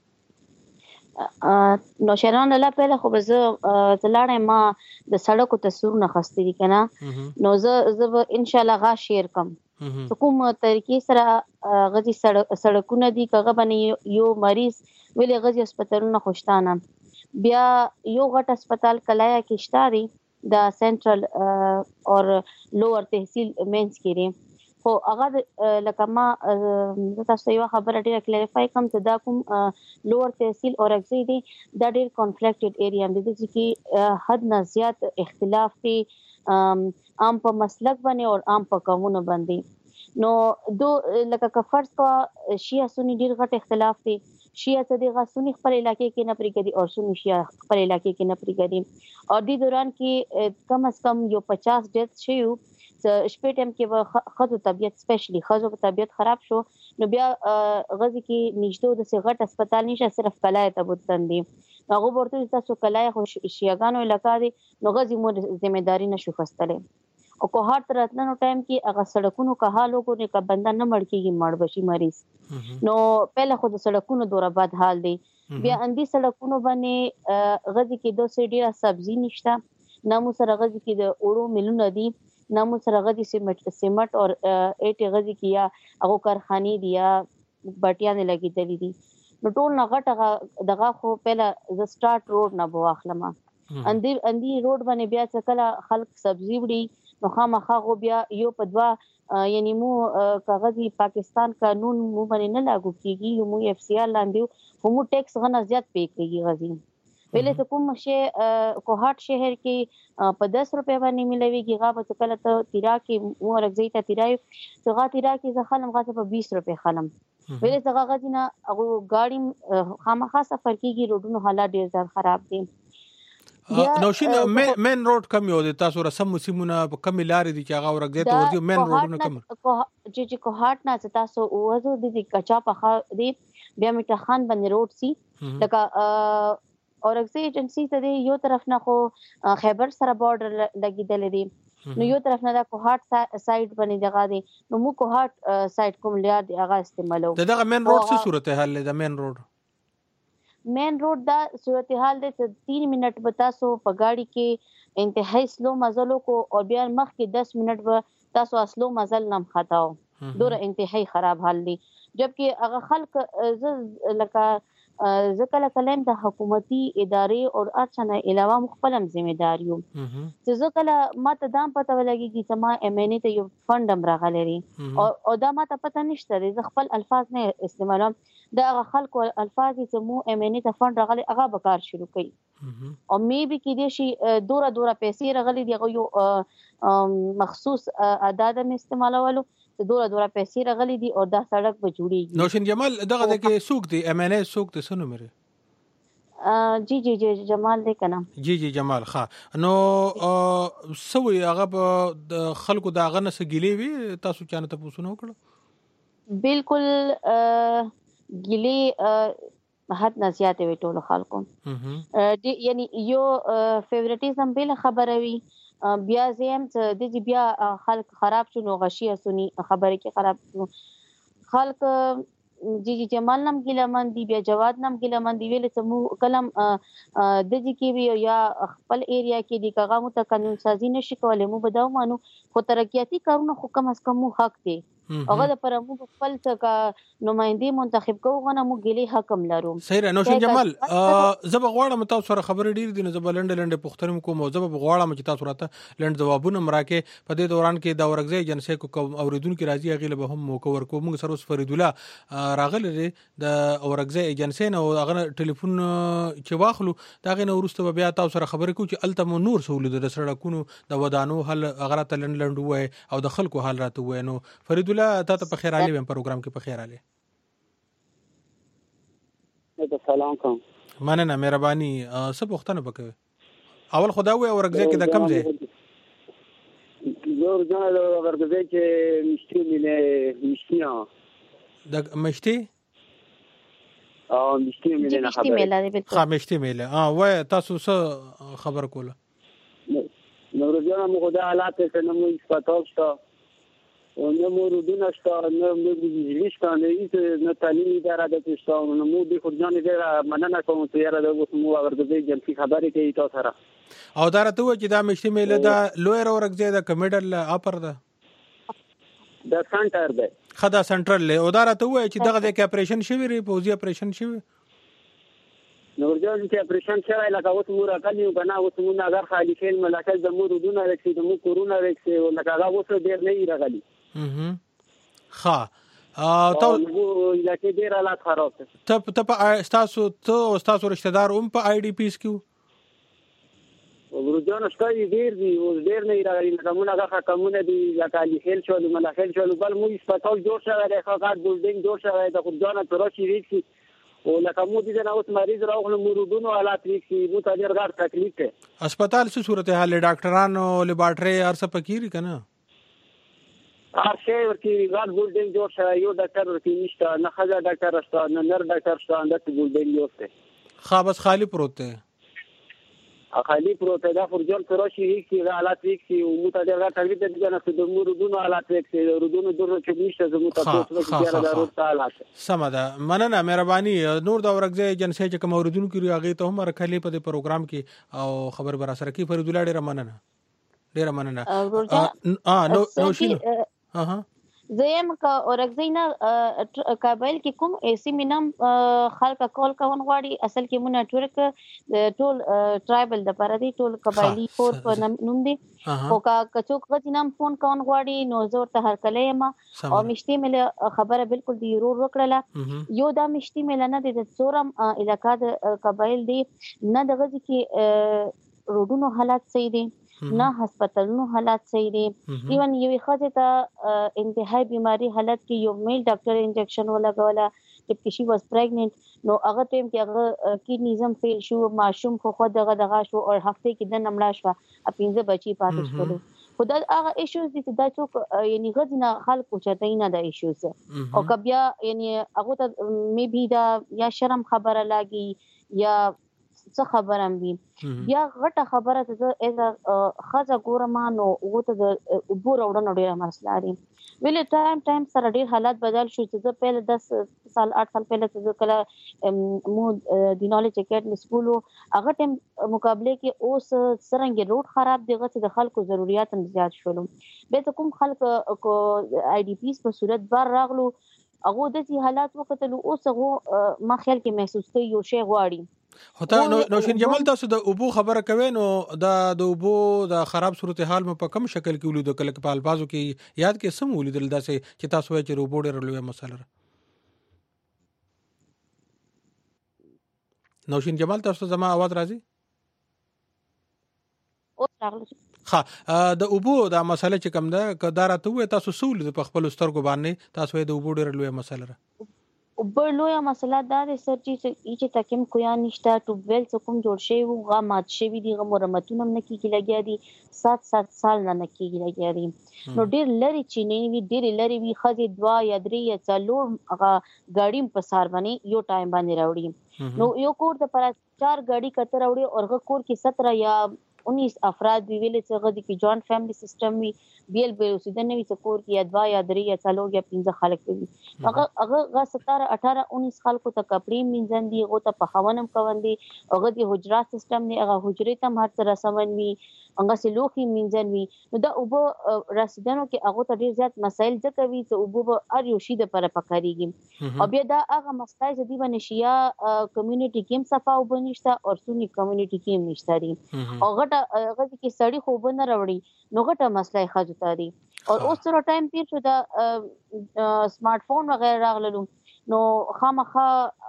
U: نوشیران الله پیله خو به زه زه لاړم ما د سړکو تصویرونه اخیستي دي که نه، نو زه زه به انشاءالله غا شیر کم په کوم طریقې سره غزي سړکونه دي، که هغه باندې یو مریض ولې غزي هسپتالونه خوشتانه. بیا یو غټ هسپتال کلایا کې شته دی د سنټرل اور لوور تحصیل مینس کې دی، خو هغه لکه ما تاسو یو خبره ډیره کلیریفای کوم چې دا کوم لوور تحصیل اورګزی دی دا ډیر کنفلیکټډ ایریا دی چې حد نه زیات اختلاف دی عام په مسلک باندې او عام په قومونو باندې. نو دو لکه که فرض کا شیعه سنی ډیر غټ اختلاف دی، شیعه ته دغه سنی خپل علاقې کې نه پریږدي او سنی شیعه خپل علاقې کې نه پریږدي، او دې دوران کې کم از کم یو پچاس ډیث شوي شپې ټایم کې به ښځو طبیعت سپیشلی ښځو په طبیعت خراب شو، نو بیا غزې کې نږدې داسې غټ هسپتال نشته، صرف کلای ته بوتلن دي. هغه ورته وایي تاسو کلای خو شیعهګانو علاقه دی، نو غزې مو ذمهداري نشو اخیستلی. او که هر تر راتلنو ټایم کې هغه سړکونو که حال وګورئ که بنده نه مړ کېږي مړ به شي مریض، نو پهله خو د سړکونو دوره بد حال دی. بیا اندې سړکونو باندې غزې کې داسې ډېره سبزي نشته، نه مو سره غزې کې د اوړو میلونه دي، نه مو سره غزې سیمټ سیمټ او ایټې غزې کې یا هغو کارخانې دي یا بټیانې لګېدلې دي. نو ټول نه غټ دغه خو پهله زه سټارټ روډ نه به واخلم، اندې اندې روډ باندې بیا چې کله خلک سبزي وړي نو خامخا غو بیا یو په دوا یعنی مو کاغذي پاکستان قانون مو باندې نه لاګو کیږي مو اف سی آر لاندې هم ټیکس غنه زیات پی کوي غزي ویلې ته کوم شی کوهات شهر کې په دس روپے باندې ملويږي غابه کله ته تیرا کې مو رغزي ته تیرای څنګه تیرا کې ځخلم غاته په بیس روپے خلم ویلې څنګه غزینا هغه گاڑی خامخا سفر کیږي روډونو حالات ډیر زیات خراب دي
B: نوشین مین روډ کم یو دي تاسو رسم موسمونه کم لارې دي چې هغه ورګځي ته ورځي مین روډونه کم
U: چې چې کوهات نه تاسو وځو د کچا په دي بیا میټه خان باندې روډ سي لکه اورګزي ایجنسی ته یو طرف نه خو خیبر سره بارډر لګیدل دي نو یو طرف نه د کوهات سایډ باندې دغه دي نو مو کوهات سایډ کوم لار دی هغه استعمالو
B: دغه مین روډ څه صورتحال دی د مین روډ
U: مین روډ دا صورتحال دی چې تین منټ به تاسو په گاڑی کې انتهایی سلو مزلو کو او بیا مخ کې دس منټ به تاسو اصلو مزل نم خطاو دور انتهایی خراب حال دی جبکه هغه خلق لکه ځکه کلم د حکومتي ادارې او ارچنه علاوه مخبلم ذمہ دار یو چې ځکه ماته دام پته ولګي چې ما ام ان ای ته یو فند امراغلري او او دا ماته پته نشته د خپل الفاظ نه استعمالوم دا خلک الفاظ چې مو ام ان ای ته فند راغلي هغه بکار شروع کړي او مې به کې دي شي دوره دوره پیسې راغلي دی یو مخصوص اعداد م استعمالولو دوره دوره پیسې راغلي دي او دا سړک به جوړیږي
B: نوشین جمال دغه د کې سوق دی ام ان ای سوق د سنو مره
U: جی جی جی جمال دی کنه
B: جی جی جمال ښه نو سوي هغه د خلکو دا غنه سګیلی وي تاسو چانه ته پوښتنه وکړه
U: بالکل ګلی حد نه زیات وي ټول خلکو یعنی یو فیورټیزم بل خبره وي بیا زم چې د دې بیا خلک خراب شنو غشي اسونی خبره کې خراب شنو خلک جی جی جمال نام ګلمن دی بیا جواد نام ګلمن دی ویل چې مو کلم د دې کې وی یا خپل ایریا کې دی کغه مو ته قانون سازي نشي کولای مو بداو مانو خو ترقیاتی کارونه خو کم از کم مو حق دی هغه د پر مو خپل څخه نمائندې منتخب کوو غنه مو ګلی حکم لرو
B: صحیح را نوشین جمال زب غواړم تاسو سره خبرې ډیر دي نه زب لنډ لنډ پخترم کوم زب غواړم چې تاسو راته لنډ جوابونه مراکه په دې دوران کې دا ورغځي جنسي کو اوریدونکو راځي غیله به هم موکو ورکو موږ سره فرید الله راغله د اورګځي ایجنسی نه هغه ټلیفون چې واخلو دا غنه ورسته بیا تاسو سره خبرې کوو چې التم نور سہولت د سړکونو د ودانو حل هغه ته لنډ لنډ وای او د خلکو حال راته وای نو فرید الله تاسو په خیر علي په پروګرام کې په خیر علي
D: سلام کوم
B: مننه مهرباني سب وختونه وکوي اول خدا وې اورګځي کې د کم ځای
D: زور ځان له اورګځي کې مشتي مینه مشتیا
B: د مشتي
D: او مشتي مینه نه
U: خبره
B: ها مشتي میله ها وای تاسو څه خبر کوله
D: نو ورځ مو خدای حالات ته نو اسپاتال شته نو موردونه شته نو موږ شته نه هیڅ نه تعلیمي اداره د شته نو موږ د خدای نه مننه کوم چې یاره د مو ورګځي جنسي خبرې کوي تاسو سره
B: او دا راته و چې دا مشتي میله دا لویر ورګځي دا کمیډل اپر دا
D: دا سنټر دی
B: خدا سنټرل له او دا راته و چې دغه د اپریشن شوی ری پوزي اپریشن شوی
D: نو ورځ چې اپریشن شوی لکه اوس مور اکلیو کنه اوس مونږ اگر خالی فعل ملکه د مور دونه رکسي د مور کورونا رکسي لکه هغه اوس ډیر نه راغلي
B: اها ها ا تو
D: لکه ډیر حالات خراب دي
B: ته ته تاسو ته تاسو رشتہ دار هم په آی ډی پیس کیو
D: ورځونه شته ډیر دي او ډیر نه راغلي لکه مونږ هغه کومونه دي لکه علي خیل شو ملکه شو بل مو سپټال جوړ شوی دی خاص بلډینګ جوړ شوی د خدانه ترشي ریکسي او لکه مو دي نه اوس مریض راغلو مرودونو حالات ریکسي مو ته ډیر غار تکلیف ده
B: هسپتال څه صورتحال ډاکټرانو لیبارټري ارسه پکېری کنه
D: هر شی ورته غار بلډینګ جوړ شوی یو ډاکټر ورته نشته نه خزه ډاکټر شته نه نر ډاکټر شته د بلډینګ جوړته
B: خا بس خالی پروت ده
D: خالی پروت ده فرجل ترشي ریکسي حالات ریکسي او مو ته ډیر غار تکلیف ده نه د مرودونو حالات ریکسي مرودونو دغه چې نشته زمو ته څه ډیر ضرورت حالات
B: سمدا مننه مهرباني نور دا ورګځي جنسي چې کوم اوریدونکو کیږي هغه ته هم راکلي په پروګرام کې او خبر برا سره کې فرید الله ډیر مننه ډیر مننه ا نو نو شي ها ها
U: زم کا اورګزینا کابل کې کوم ایسی مینم خلک کول کوون غواړي اصل کې مون نتورک ټول ټرایبل د پردي ټول قبایلی کور په نوم دي او کا کڅوک غتینم فون کوون غواړي نو زور ته هر کله ما او مشتي مل خبره بالکل دی ضرور وکړه یو دا مشتي مل نه د څورم علاقہ د قبایل دی نه دغه کې روډونو حالات صحیح دي نه هسپتالونو حالات صحیح دي ایون یو خاطه ته انتهایی بیماری حالت کې یو میل ډاکټر انجکشن ولګولا چې شي واز پریګننت نو هغه ټیم کې هغه کډنیزم فیل شو ماشوم خو خو دغه دغه شو او هفته کې د نمړا شو اپینځه بچی پاتې شول خدای هغه ایشوز دي چې دا څوک یعنی غزنه خلکو چته نه د ایشوز او کبیا یعنی هغه ته می بي دا یا شرم خبره لاګي یا څه خبرم وي یا غټه خبره ته از خزه ګورمانو او ته د وبور وړنه ډیره مسله لري ویل ټایم ټایم سره ډیر حالات بدل شو چې په پهله دس سال آठ سال پهله ته کله مو د نالج اکیډمي سکول هغه ټیم مقابله کې اوس سرنګ روډ خراب دی غته د خلکو ضرورت هم زیات شول به کوم خلک کو آی ډی پیس په صورت بار راغلو هغه د دې حالات وکړل اوس هغه ما خیال کې محسوس کوي یو شی غواړي
B: هوتا نو شین جمال تاسو د ابو خبره کوي نو دا د ابو د خراب صورتحال په کم شکل کې ولید کله په الفاظو کې یاد کې سم ولیدل داسې چې تاسو یې چې روبوټ ډېر لوی مسله نو شین جمال تاسو زما आवाज راځي
U: او راغلی
B: ها د ابو دا مسله چې کم ده کدارته وي تاسو سول په خپل سترګو باندې تاسو یې د ابو ډېر لوی مسله
U: وبلویا مسله دا د سرچې چې تکم کویا نشتا ټو ویل کوم جوړ شي وو غا مات شي دي غو مرمتونه نه کیږي لګیا دي سات سات سال نه کیږي لګیا دي نو ډیر لری چینې وی ډیر لری وی خځه دوا یا درې یا څلور هغه ګاډیم په سار باندې یو ټایم باندې راوړي نو یو کور ته پر چار ګاډي کتر راوړي او هغه کور کې سترہ یا उन्नीस افراد وی ویل چې غدي کې جوائنٹ فیملی سیستم وی بیل به اوسیدنه وی سکور کې ادوا یا درې یا څلور یا پنځه خلک وی هغه هغه ستاره اٹھارہ انیس خلکو ته کپړې منځن دي هغه ته په خوونم کوندي هغه د حجرات سیستم نه هغه حجرې تم هر سره سمون وی هغه سلوخي منځن وی نو دا اوبو رسیدنو کې هغه ته ډیر زیات مسایل ځکه وی چې اوبو ار یو شي د پر پکاريږي او بیا دا هغه مسایل چې دی باندې شیا کمیونټي کې صفا وبنيشتا او سونی کمیونټي کې نشته دي او غټه غږی کې سړی خو بن راوړي نو غټه مسله خاصه دي او اوس سره ټایم تیر شو دا سمارټ فون وغیرہ راغلو نو خامخا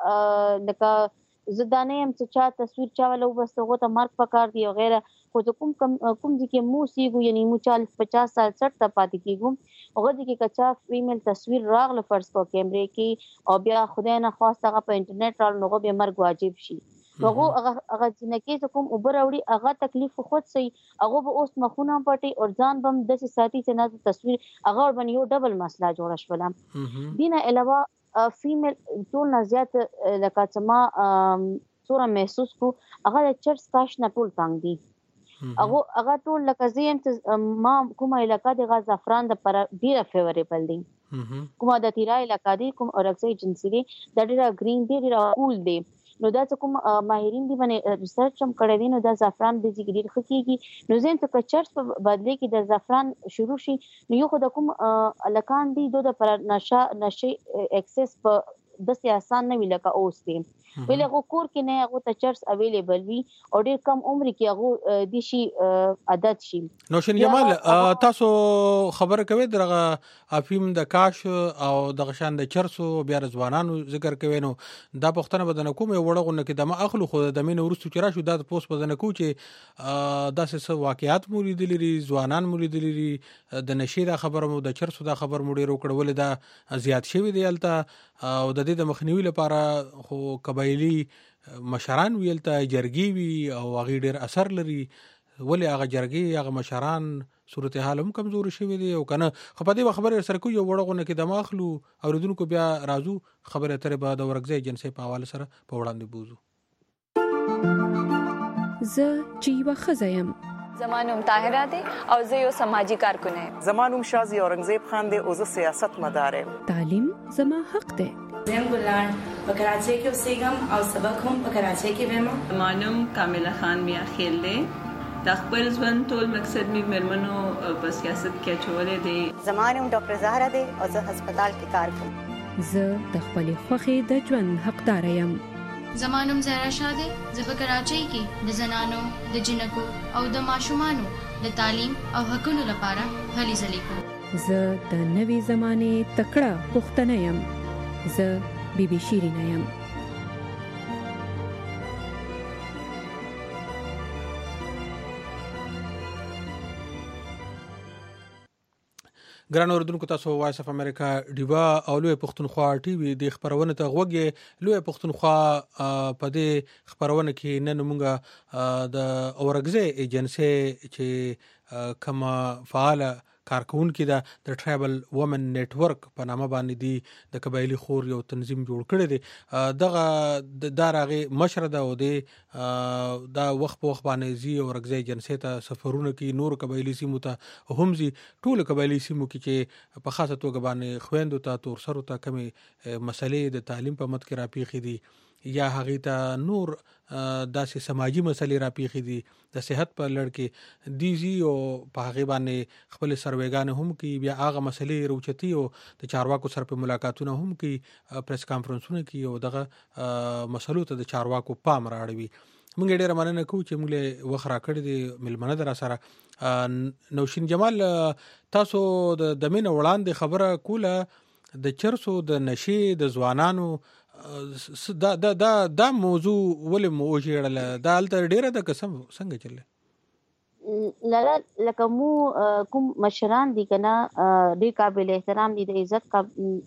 U: لکه زدانه هم چې چا تصویر چاولو بس هغه ته مارک پکار دی وغیرہ خو کوم کوم کوم ځکه مو سیګو یعنی مو چالیس پچاس سال سټ ته پاتې کیګو هغه ځکه کچا فیمیل تصویر راغله فرض کو کیمرې کې او بیا خدای نه خواسته هغه په انټرنیټ راول نو به مرګ واجب شي هغه هغه جنکه کوم اوپر اوړي هغه تکلیف خود سي هغه به اوس مخونه پټي او ځان بم د ساتي چې نه تصویر هغه باندې یو ډبل مسله جوړه شوله دینه علاوه فیمیل ټول نه زیات لکه چې ما صوره محسوس کو هغه د چرچ کاش نه ټول تنګ دي هغه هغه ټول لکه زیم ما کومه علاقہ د غزافران د پر ډیره فیوریبل دي کومه د تیرا علاقہ دي کوم اورکسي ایجنسی دي د ډیره گرین دي ډیره کول دي نو دا کوم ماهرین دي باندې ریسرچ هم کړی دي نو دا زعفران د ذکر خکېږي نو زين ته چرچ په بدله کې د زعفران شروع شي نو یو خو د کوم الکان دي د پر نشه نشه اکسس په د سیاست نه ویل کا اوس دي ویل هغه کور کې نه هغه ته چرچ اویلیبل وي او ډیر کم عمر کې هغه د شي عادت شي
B: نو شین جمال تاسو خبره کوي درغه افیم د کاش او د غشان د چرسو بیا ځوانانو ذکر کوي نو دا پښتنه بدن کوم وړغونه کې د ما اخلو خو د مين ورستو چر شو د پوس بدن کو چې داسې واقعیات مورید لري ځوانان مورید لري د نشیره خبره مو د چرسو د خبر مو ډیر وکړول دا زیات شوی دی الته او د دې د مخنیوي لپاره خو قبایلی مشران ویل ته جرګي وی او هغه ډیر اثر لري ولی هغه جرګي هغه مشران صورتحال هم کمزور شوی دی او کنه خو په دې خبره سره کو یو وړغونه کې د ماخلو اوریدونکو بیا رازو خبره تر بعد ورګځي جنسي په حواله سره په وړاندې بوزو
C: ز جیوا خزایم
E: زمانوم طاهره دی او زه یو سماجی کارکون یم
V: زمانوم شازی اورنګزیب خان دی او زه سیاست مدار یم
C: تعلیم زما حق دی
F: زم ګلان په کراچۍ کې اوسېږم او سبق هم په کراچۍ کې ویم
G: زمانوم کامله خان میا خیل دی د خپل ژوند ټول مقصد مې مېرمنو په سیاست کې اچولې دی.
H: زما نوم ډاکټر زهرا دی او زه هسپتال کې کار کوم.
C: زه د خپلې خوښې د ژوند حقدار یم.
I: زما نوم زهرا شاه دی. زه په کراچۍ کې د زنانو د جنکو او د ماشومانو د تعلیم او حقوقو لپاره هلې ځلې کوم.
C: زه د نوې زمانې تکړه پښتنه یم. زه بیبي شیرینه یم.
B: ګران اوردونکو، تاسو وایس اف امریکا ډیوا او لوی پښتونخوا ټي وي د خبرونه ته غوږی. لوی پښتونخوا په دې خبرونه کې نن موږ د اورګزې ایجنسي چې کما فعال کارکونکو ده د ټرایبل وومن نتورک په نامه باندې دی د قبایلی خور یو تنظیم جوړ کړی دی. دغه د دارغه مشر ده او دی دا وخت په وخت باندې زی او رګزې جنسي ته سفرونه کې نور قبایلی سیمو ته هم زی ټول قبایلی سیمو کې چې په خاصه توګه باندې خويندو ته تور سره ته کمی مسلې د تعلیم په مت کې راپیخې دي یا هغه ته نور داسې سماجی مسلې راپیخې دي د صحت په لړ کې دیزي او په هغه باندې خپل سروېګان هم کې بیا هغه مسلې روچتي او د چارواکو سره په ملاقاتونه هم کې پریس کانفرنسونه کې او دغه مسلو ته د چارواکو پام راړوي. موږ ډېر مننه کوو چې موږ له وخرا کړی دی ملمنه در سره. نوشین جمال، تاسو د مين وړاندې خبره کوله د چرسو د نشي د ځوانانو دا دا دا دا موضوع ولې مو وژړل؟ دا الته ډیره د قسم څنګه چلې
U: لاله لکه مو کوم مشران دي کنه ډېر قابل احترام دي، د عزت کا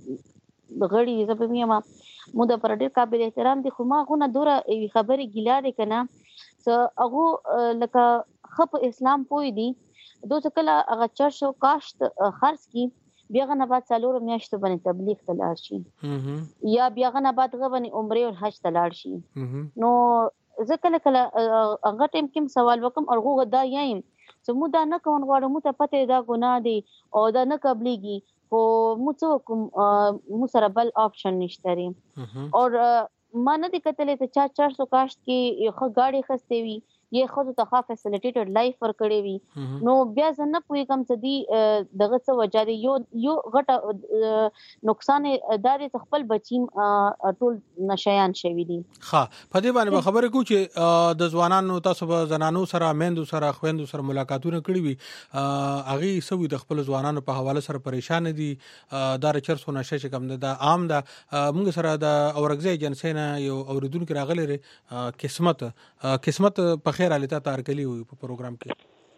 U: غړي زه په میما مو د پر ډېر قابل احترام دي، خو ما غونه دوره خبرې ګیلا دي کنه څه هغه لکه خپ اسلام پوي دي دوه کله هغه چرشو کاشت خرڅ کی بیا غنه بعد څلور میاشتو باندې تبلیغ ته لاړ شي یا بیا غنه بعد غوونه عمره او حج ته لاړ شي. نو زه کله کله هغه ټیم کې سوال وکم او هغه دا یم چې مو دا نه کوم غواړم، مو ته پته دا ګناه دی او دا نه قبليږي، خو مو څه کوم مو سره بل آپشن نشته ری. او ما نه دي کتلې ته چا چار سو کاشت کې یو غاړي خسته وي یہ خود ته خاص فیسیلیټیټډ لایف ور کړی وي. نو بیا زنه پوي کم څه دی دغه څه وجاري یو یو غټه نقصان دار خپل بچیم ټول نشيان شوی دي.
B: ها په دې باندې خبره کو چې د ځوانانو تاسو به زنانو سره میندو سره خويندو سره ملاقاتونه کړی وي، اغه سوي د خپل ځوانانو په حواله سره پریشان دي. دار چرسو نشه چې کم ده عام ده. موږ سره د اورګزې ایجنسی نه یو اوریدونکو راغلی قسمت قسمت په خیر علي ته تارکلی وي په پروګرام کې.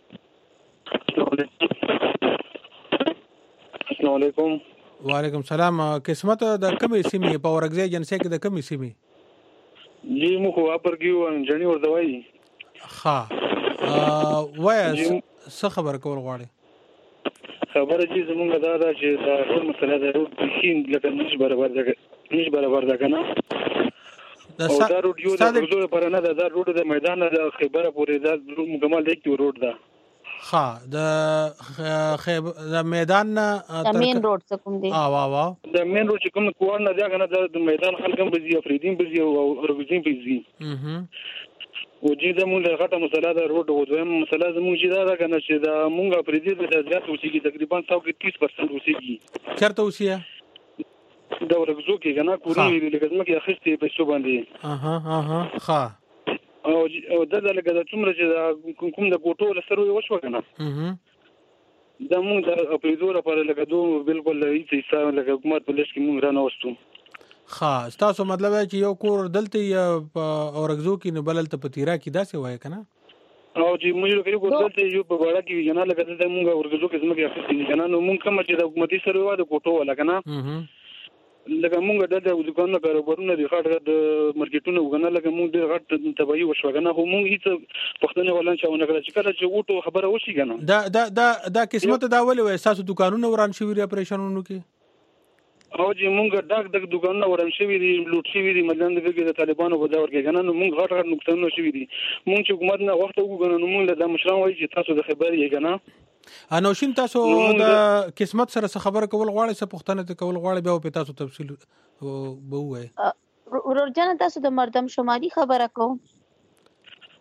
W: السلام علیکم.
B: وعلیکم السلام. قسمت د کومې سیمې په اورګزې ایجنسی کې د کومې سیمې؟
W: جی مو خو اپرګیو انجنی ور دوای.
B: ها وای څه خبر کول غواړي؟
W: خبره چې زمونږ دا دا چې دا ټول مسله ده روډ بشین لکه نش برابر ده نش برابر ده کنه دا روډ یو د روزو پر نه ده، دا روډ د میدان د خیبره پورې دا مکمل دی کی روډ ده.
B: ها د خیب د میدان نه
U: د مین روډ څخه کوم دی؟
B: اه واه واه
W: د مین روډ چې کوم کوړ نه دا کنه د میدان خلکم بزی افریدین بزی او ورغزین بزی
B: اها
W: او چې دا مونږ غټه مسله ده روډ او دویم مسله زموږ چې دا کنه چې دا مونږ افریدین د زیات اوسېږي تقریبا سو کې تیس پرسنټ اوسېږي.
B: چرته اوسېه
W: دا ورغزو کې کنه کورونه لکه څنګه کې اخستې په څو باندې.
B: اها اها ها
W: او دا د لګا د څومره چې کوم د کوټو لسرو یو شو کنه
B: اها
W: دا مونږ د اپریدور پر لګا دوه بالکل هیڅ حساب لګا حکومت په لښ کې مونږ را نه وستو.
B: ها تاسو مطلب چې یو کور دلته اورګزو کې نه بلل ته پتیرا کې داسې وای کنه
W: او چې موږ یو کور دلته یو په وړه کې نه لګا د مونږ اورګزو کې زموږه اخستې کنه نو مونږ کوم چې د حکومتي سره و د کوټو ولا کنه لکه مونږ د دکانونو کاروبارونه د غټ غټ مارکیټونو وګڼل لکه مونږ د غټ تبعی وشو کنه خو مونږ هیڅ پښتنه ولن چاونه کړ چې کله چې وټو خبره وشي کنه
B: دا دا دا دا قسمت دا ولې وای اساس دکانونو وران شوی ری اپریشنونو کې
W: او چې مونږ ډاک د دکانونو وران شوی دي لوټ شوی دي مدن د طالبانو په دور کې کنه نو مونږ غټ غټ نقصانونه شوی دي. مونږ چې حکومت نه وخت وګڼو نو مونږ د مشران وایي چې تاسو د خبرې یې کنه
B: انوشین تاسو د قسمت سره خبره کول غواړئ څه پښتنه ته کول غواړئ بیا په تاسو تفصیل به وای
U: ورورجن تاسو د مردم شماري خبره کوم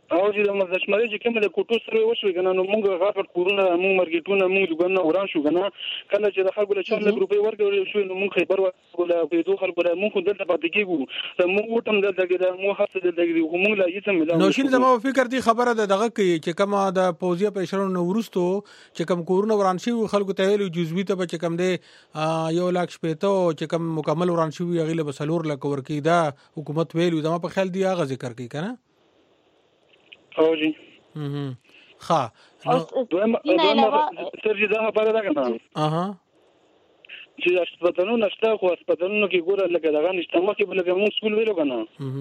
W: او چې د مزشمري چې کوم د کوټو سره وشو کنه نو موږ غافر کورونه موږ مارکیټونه موږ دګنه وران شو کنه کله چې د خلکو له چاله روپې ورکړل شو نو موږ خبر ولا په دوه خلکو له موږ دلته پاتې کیږو ته موږ وټم دلته کې د مو حق دلته کې موږ لا هیڅ ملا
B: نو شین زما فکر دی خبره ده دغه کې چې کومه د پوزیا پېښرونو نو ورستو چې کوم کورونه وران شي خلکو ته ویلو جزوی ته چې کوم دی یو لاک شپېته چې کوم مکمل وران شي غیله بسلور لک ورکی دا حکومت ویلو زما په خیال دی هغه ذکر کوي کنه
W: او جی
B: هم ها
W: دویم دویم سرجی دا خبره ده کنه
B: اها
W: چې هسپتالونو نشته خو هسپتالونو کې ګوره لکه دغه نشته مخکې بل کوم سکول ویلو کنه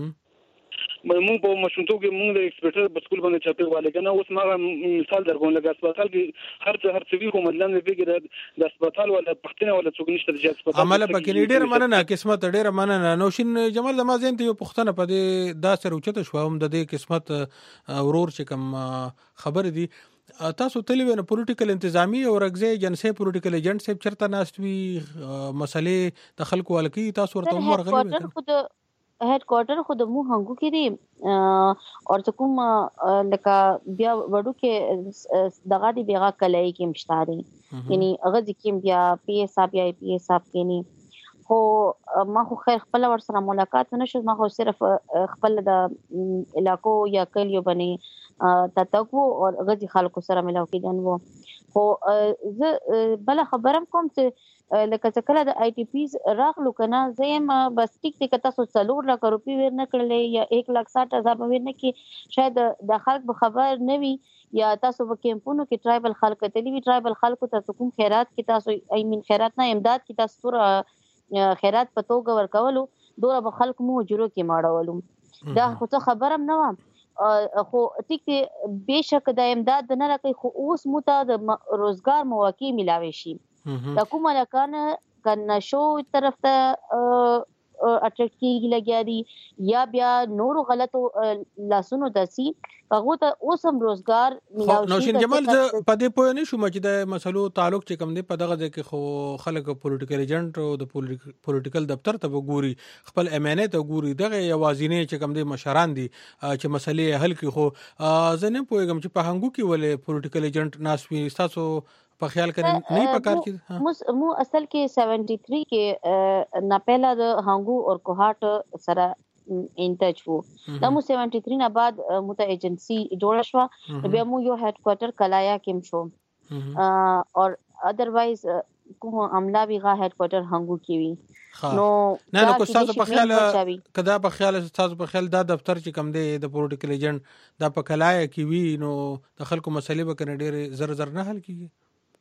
W: مې موږ په مشونتو کې موږ د ایکسپرټر په سکول باندې چاپی والے کنه اوس ما مثال درکوم لکه هسپتال کې هر څه هر څه وی کوم مطلب دی چې د هسپتال ولا پښتنه ولا څوک نشته چې هسپتال
B: عمل پکې ډېر مننه قسمت ډېر مننه نوشین جمال زما زین ته یو پښتنه په دې دا سره اوچته شو هم د دې قسمت ورور چې کوم خبر دي تاسو تللی ونه پولیټیکل انتظامی او رګزه جنسي پولیټیکل ایجنټ سیب چرته ناستوي مسلې د خلکو ولکې تاسو ورته عمر غلي
U: هډ کوارټر خو د مو هنګو کې دی او کوم لکه بیا وړو کې دغه دی بیغه کلای کې مشتاري یعنی هغه ځکه بیا پی ایس اپ یا پی ایس اپ کې نه خو ما خو خیر خپل ور سره ملاقات نه شو ما خو صرف خپل د علاقو یا کلیو باندې تتکو او غزي خلکو سره ملاو کېدن وو خو زه بل خبرم کوم چې لکه څکله د آی ټی پیز راغلو کنه زم بس ټیک ټیک تاسو څلور لک روپی ور نه کړلې یا ایک لک ساٹھ هزار ور نه کې شاید د خلک به خبر نه وي یا تاسو په کیمپونو کې ټرایبل خلک ته دی ټرایبل خلکو ته کوم خیرات کې تاسو ای مین خیرات نه امداد کې تاسو خیرات په توګه ورکولو دوره به خلک مو جوړو کې ماړولو دا خو څه خبرم نه و خو ټیک بهشکه د امداد نه راکې خو اوس مو ته د روزګار مواقع ملاوي شي د کومه لکانه کنه شو طرف ته اټریکټ کیږي لګیا دي یا بیا نورو غلطو لاسونو دسي هغه ته اوس هم روزګار ملاوي
B: نو شین جمال ز پدې پوه نه شو چې د مسلو تعلق چې کوم دی په دغه ځکه خو خلک پولیټیکل ایجنټ او د پولیټیکل دفتر ته وګوري خپل امانه ته وګوري دغه یوازینه چې کوم دی مشران دي چې مسلې حل کوي خو زنه پوهیږم چې په هنګو کې ولې پولیټیکل ایجنټ ناسوي تاسو په خیال کړئ نه پکار کی
U: مو اصل کې سیونټي تھری کې نه پهلا د هنګو او کوهاټ سره ان ټچ وو دا مو سیونټي تھری نه بعد مو ته ایجنسی جوړ شو بیا مو یو هډ کوارټر کلایا کې شو او اذروایز کوم عمله ویغه هډ کوارټر هنګو کې وی
B: نو نه نو کو تاسو په خیال کدا په خیال تاسو په خیال دا دفتر چې کم دی د پولیټیکل ایجنټ دا په کلایا کې وی نو د خلکو مسلې به کنه ډېر زر زر نه حل کیږي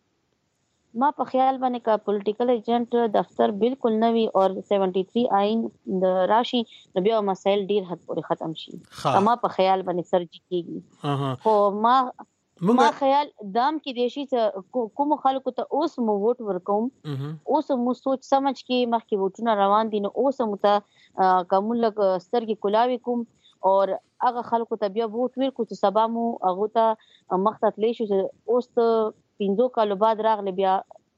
U: ما په خیال باندې کا پولیټیکل ایجنټ دفتر بالکل نوي او سیونټي تھری آئین د راشي نو بیا مسائل ډیر حد پورې ختم شي ما په خیال باندې سرجی کیږي خو ما ما خیال دام کې دیشي چې کوم خلکو ته اوس مو ووټ ورکوم اوس مو سوچ سمجھ کې مخکې ووټونه روان دي نو اوس مو ته کوم لګ سترګې کولاوي کوم او هغه خلکو ته بیا ووټ ورکو چې سبا مو هغه ته مخته تللی شو چې اوس پینځو کالو بعد راغلی بیا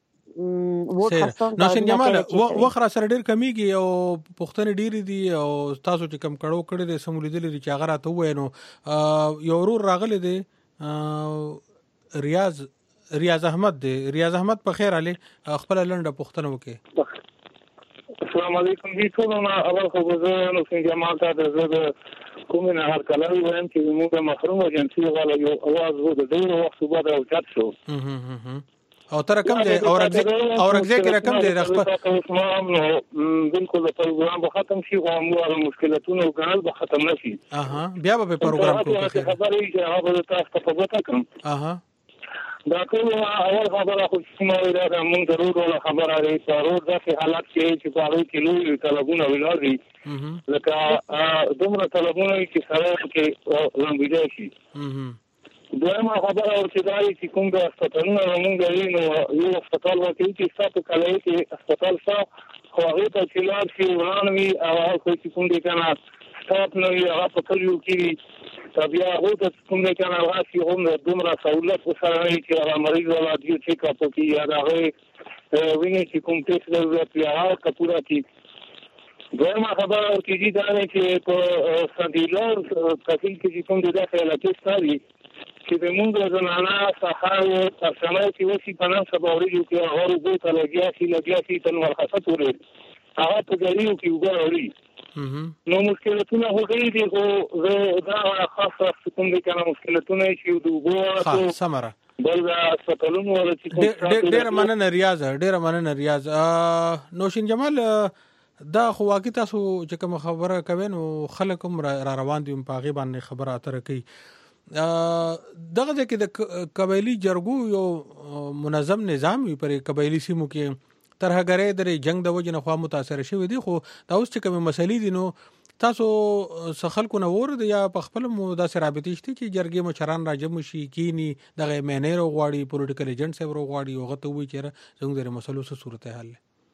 U: ووټ خرڅون
B: نو شین جمال وخره سره ډیر کمیږي او پښتنه ډیر دي او تاسو چې کم کړو کړی د سمولیدل دي چې هغه راته وای نو یو ورور راغلی دی ریاض ریاض احمد دی ریاض احمد په خیر علي خپل لنډه پښتنه وکي
W: السلام علیکم دي ټول نه اول خو زه نو څنګه ما ته د کوم نه هر کله وایم چې موږ محروم جنسي والا یو اواز وو د ډیرو وخت بعد راوچت شو
B: او تر کوم دی او رګزه او رګزه کې رقم دی
W: رخصت ما نو بالکل په پروګرام به ختم شي او موږ مشکلاتونه وګڼل به ختم نشي
B: اها بیا به پروګرام کوو
W: خبرې چې هغه تاسو ته پوهه کوم
B: اها
W: دا ټول اول خبره خو سیمه دا موږ ضرور ولا خبره لري ضرور دا چې حالت کې چې په هغه کې لوی طلبونه ولري لکه دومره طلبونه چې سره کې لنګیږي شي دویمه خبره ورته چې کوم د هسپتالونو موږ یې یو هسپتال وکړي چې تاسو کله کې هسپتال څخه خو هغه ته چې لار شي ورانوي او هغه چې کوم دي کنه سټاپ نو یې هغه په کلیو کې بیا هغه ته کوم دي کنه هغه چې هم دومره سہولت سره نه چې هغه مریض ولا دی چې کا په کې یا هغه ویني چې کوم څه ضرورت یا هغه پورا کې دویمه خبره ورکېږي دا دی چې په سنډیلر کفیل کې چې کوم د داسې حالتې ستاري چې زمونږ زنانه سهار تر سمای چې وشي په نن سبا وریجو کې هغه اوبو ته لګیا شي لګیا شي تر مرخصت ورېد هغه په ګاډیو کې اوبه راوړي نو مشکلتونه هغوی دي خو زه دا خاص وخت کوم دي که نه مشکلتونه یې چې د اوبو
B: سمره
W: بل دا سپلونو
B: ډېره مننه ریاض ډېره مننه ریاض نوشین جمال دا خو واقعي تاسو چې کوم خبره کوي نو خلک هم را روان دي په هغې باندې خبره اتره کوي دغه ځای کې د قبایلي جرګو یو منظم نظام وي پر قبایلي سیمو کې ترهګرۍ درې جنگ د وجې نه خوا متاثره شوي دي خو دا اوس چې کومې مسلې دي نو تاسو څه خلکو نه ورد یا په خپل مو داسې رابطې شته چې جرګې مشران راجم شي کینی دغه مینر غواړي پولیټیکل ایجنټ صاحب غواړي هغه ته وایي چې زموږ د مسلو څه صورتحال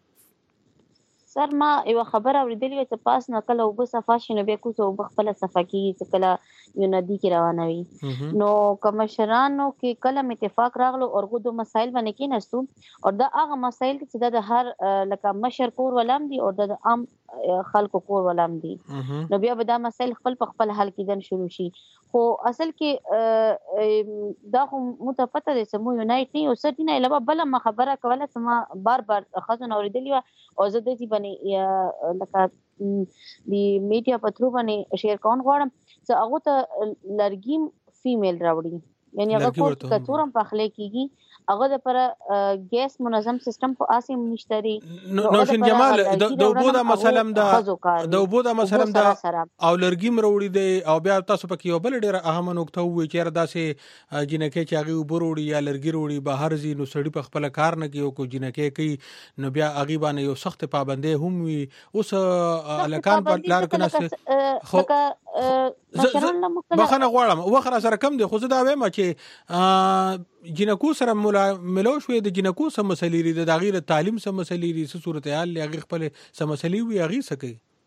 U: سر ما یو خبره اوریدلې وه چې پاس نه کله اوبه صفا شي نو بیا کوڅه اوبه خپله صفا کېږي چې کله یو ندي کې روانه وي نو که مشرانو کې کله اتفاق راغلو او هغو دو مسایل باندې کېناستو او دا هغه مسایل چې دا د هر لکه مشر کور ولام دي او د عام خلکو کور ولام دي نو بیا به دا مسایل خپل په خپل حل کېدن شروع شي خو اصل کې دا خو مو ته پته دی چې مو یونایټ نه یو څه دي نه علاوه بله ما خبره کوله چې ما بار بار ښځو نه اورېدلې وه او زه داسې باندې لکه د میډیا په تھرو باندې شیر کول غواړم چې هغو ته لرګي فیمیل راوړي یعنی هغه کور کې که څومره هم پخلی کېږي هغه دپاره ګیس منظم سیستم په آس هم نشته دی
B: نوشین جمال د اوبو دا مسله هم ده د اوبو دا مسله هم ده او لرګي هم راوړي دی او بیا تاسو پکې یو بله ډېره اهمه نکته ووایي چې یاره داسې جینکۍ چې هغې اوبه راوړي یا لرګي راوړي بهر ځي نو سړي په خپله کار نه کوي او که جینکۍ کوي نو بیا هغې باندې یو سخت پابندۍ هم وي اوس هلکان په لار کې ناست خو بخښنه غواړم وخت را سره کم دی خو زه دا وایم چې جنکو سره ملو شوې د جنکو څه مسلې دي د هغې د تعلیم څه مسلې دي څه صورتحال دی هغې خپلې څه مسلې وي هغې څه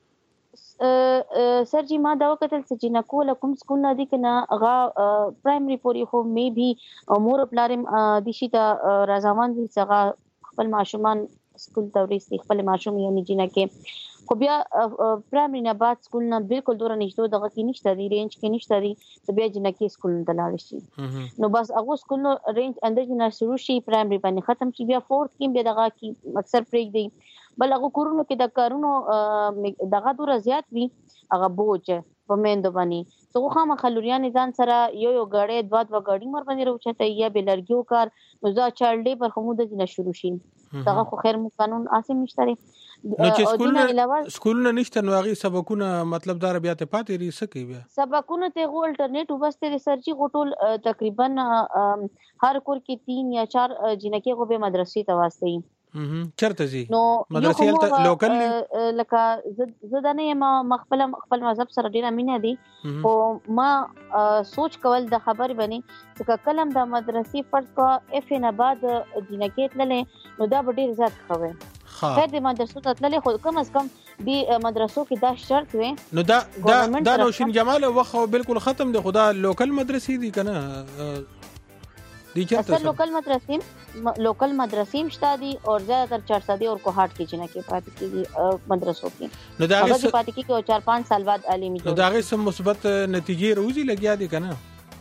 B: کوي
U: سر جی ما دا وکتل چې جنکو له کوم سکول نه دي که نه هغه پرایمري پورې خو مې بي مور پلار هم دي شي ته رضامند دي چې هغه خپل ماشومان سکول ته ورسي خپل ماشوم یعنې جنکې خو بیا پرایمري نه بعد سکول نه بالکل دوره نږدې دغه کې نشته دی رینج کې نشته دی ته بیا جنکې سکول ته لاړ شي نو بس هغو سکولونو رینج اندر چې نه شروع شي پرایمري باندې ختم شي بیا فورث کې بیا دغه کې اکثر پرېږدي بل هغو کورونو کې د کارونو دغه دوره زیات وي هغه بوج په میندو باندې څه خو خامخا لوریانې ځان سره یو یو ګاډۍ دوه دوه ګاډي ور باندې راوچته یا بې لرګیو کار نو دا چایلډ لیبر خو مو داسې نه شروع شي دغه خو خیر مو قانون اسې نشته دی
B: نو چې سکولونه نشته نو هغې سبقونه مطلب دا بیا ته پاتې ري څه کوي بیا
U: سبقونه ته هغو الټرنیټ وبسته ریسرچي خو ټول تقریبا هر کور کې تین یا چار جنکې خو به مدرسې ته واستوي
B: چرته ځي
U: نو
B: مدرسې هلته لوکل
U: لکه زه دا نه یم ما خپل خپل مذهب سره ډېره مینه دي خو ما سوچ کول د خبرې باندې چې کله هم د مدرسې فرض کړه اف نه بعد جنکې تللې نو دا به ډېر زیات ښه وی خیر د مدرسو ته تللې خو کم از کم د مدرسو کې دا شرط وی
B: نو دا دا دا نوشین جمال وخت بالکل ختم دی خو دا لوکل مدرسې دي که نه
U: اصل لوکل مدرسې لوکل مدرسې شته دي او زیاتره چارسدی اور کوهاټ کې جنکې پاتې کېږي مدرسو کې
B: نو دا
U: هغه چې پاتې کېږي او چار پانچ سال بعد عالمي
B: نو دا هغې څه مثبت نتیجې روزي لګیا دي که نه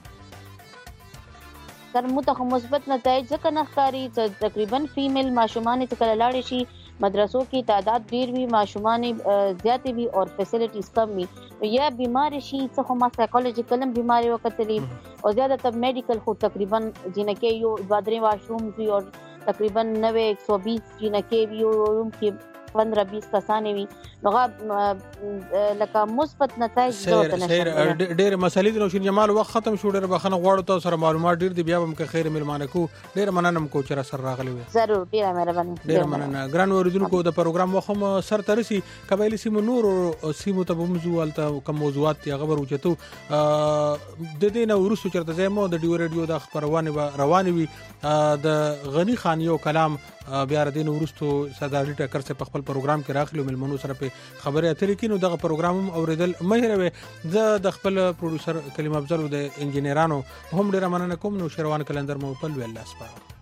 U: سر مو ته خو مثبت نتایج ځکه نه ښکاري چې تقریبا فیمیل ماشومانې چې کله لاړې شي مدرسو کې تعداد ډیر وي ماشومانې زیاتې وي او فیسیلیټیز کم وي یا بیمار شي څه خو ما سایکولوژیکل هم بیماري وکتلې او زیاتره میډیکل خو تقریبا جنکې یو دوه درې واشروم وي او تقریبا نوے ایک سو بیس جنکې وي او روم کې پندرہ بیس کسانې وي نو هغه لکه مثبت نتایج
B: ډېرې مسلې دي نوشین جمال وخت ختم شو ډېره بخښنه غواړو تاسو سره معلومات ډېر دي بیا به هم که خیر میلمانه کوو ډېره مننه م کوو چې راسره راغلي وې
U: ضرور ډېره مهرباني
B: ډېره مننه ګران اورېدونکو د پروګرام وخت هم سر ته رسي قبایلي سیمو نورو سیمو ته به هم ځو هلته کوم موضوعات دي هغه به روچتو د دې نه وروستو چېرته ځای مو د ډیو ریډیو دا خپرونې به روانې وي د غني خان یو کلام بیا د دې نه وروستو سردار ټکر صاحب په خپل پروګرام کې راغلي او مېلمنو سره پې خبرې اترې کړي نو دغه پروګرام هم اورېدل مه هېروئ زه د خپل پروډوسر کلیم افضل او د انجینرانو هم ډېره مننه کوم نو شروان کلندر مو په لوی الله سپارم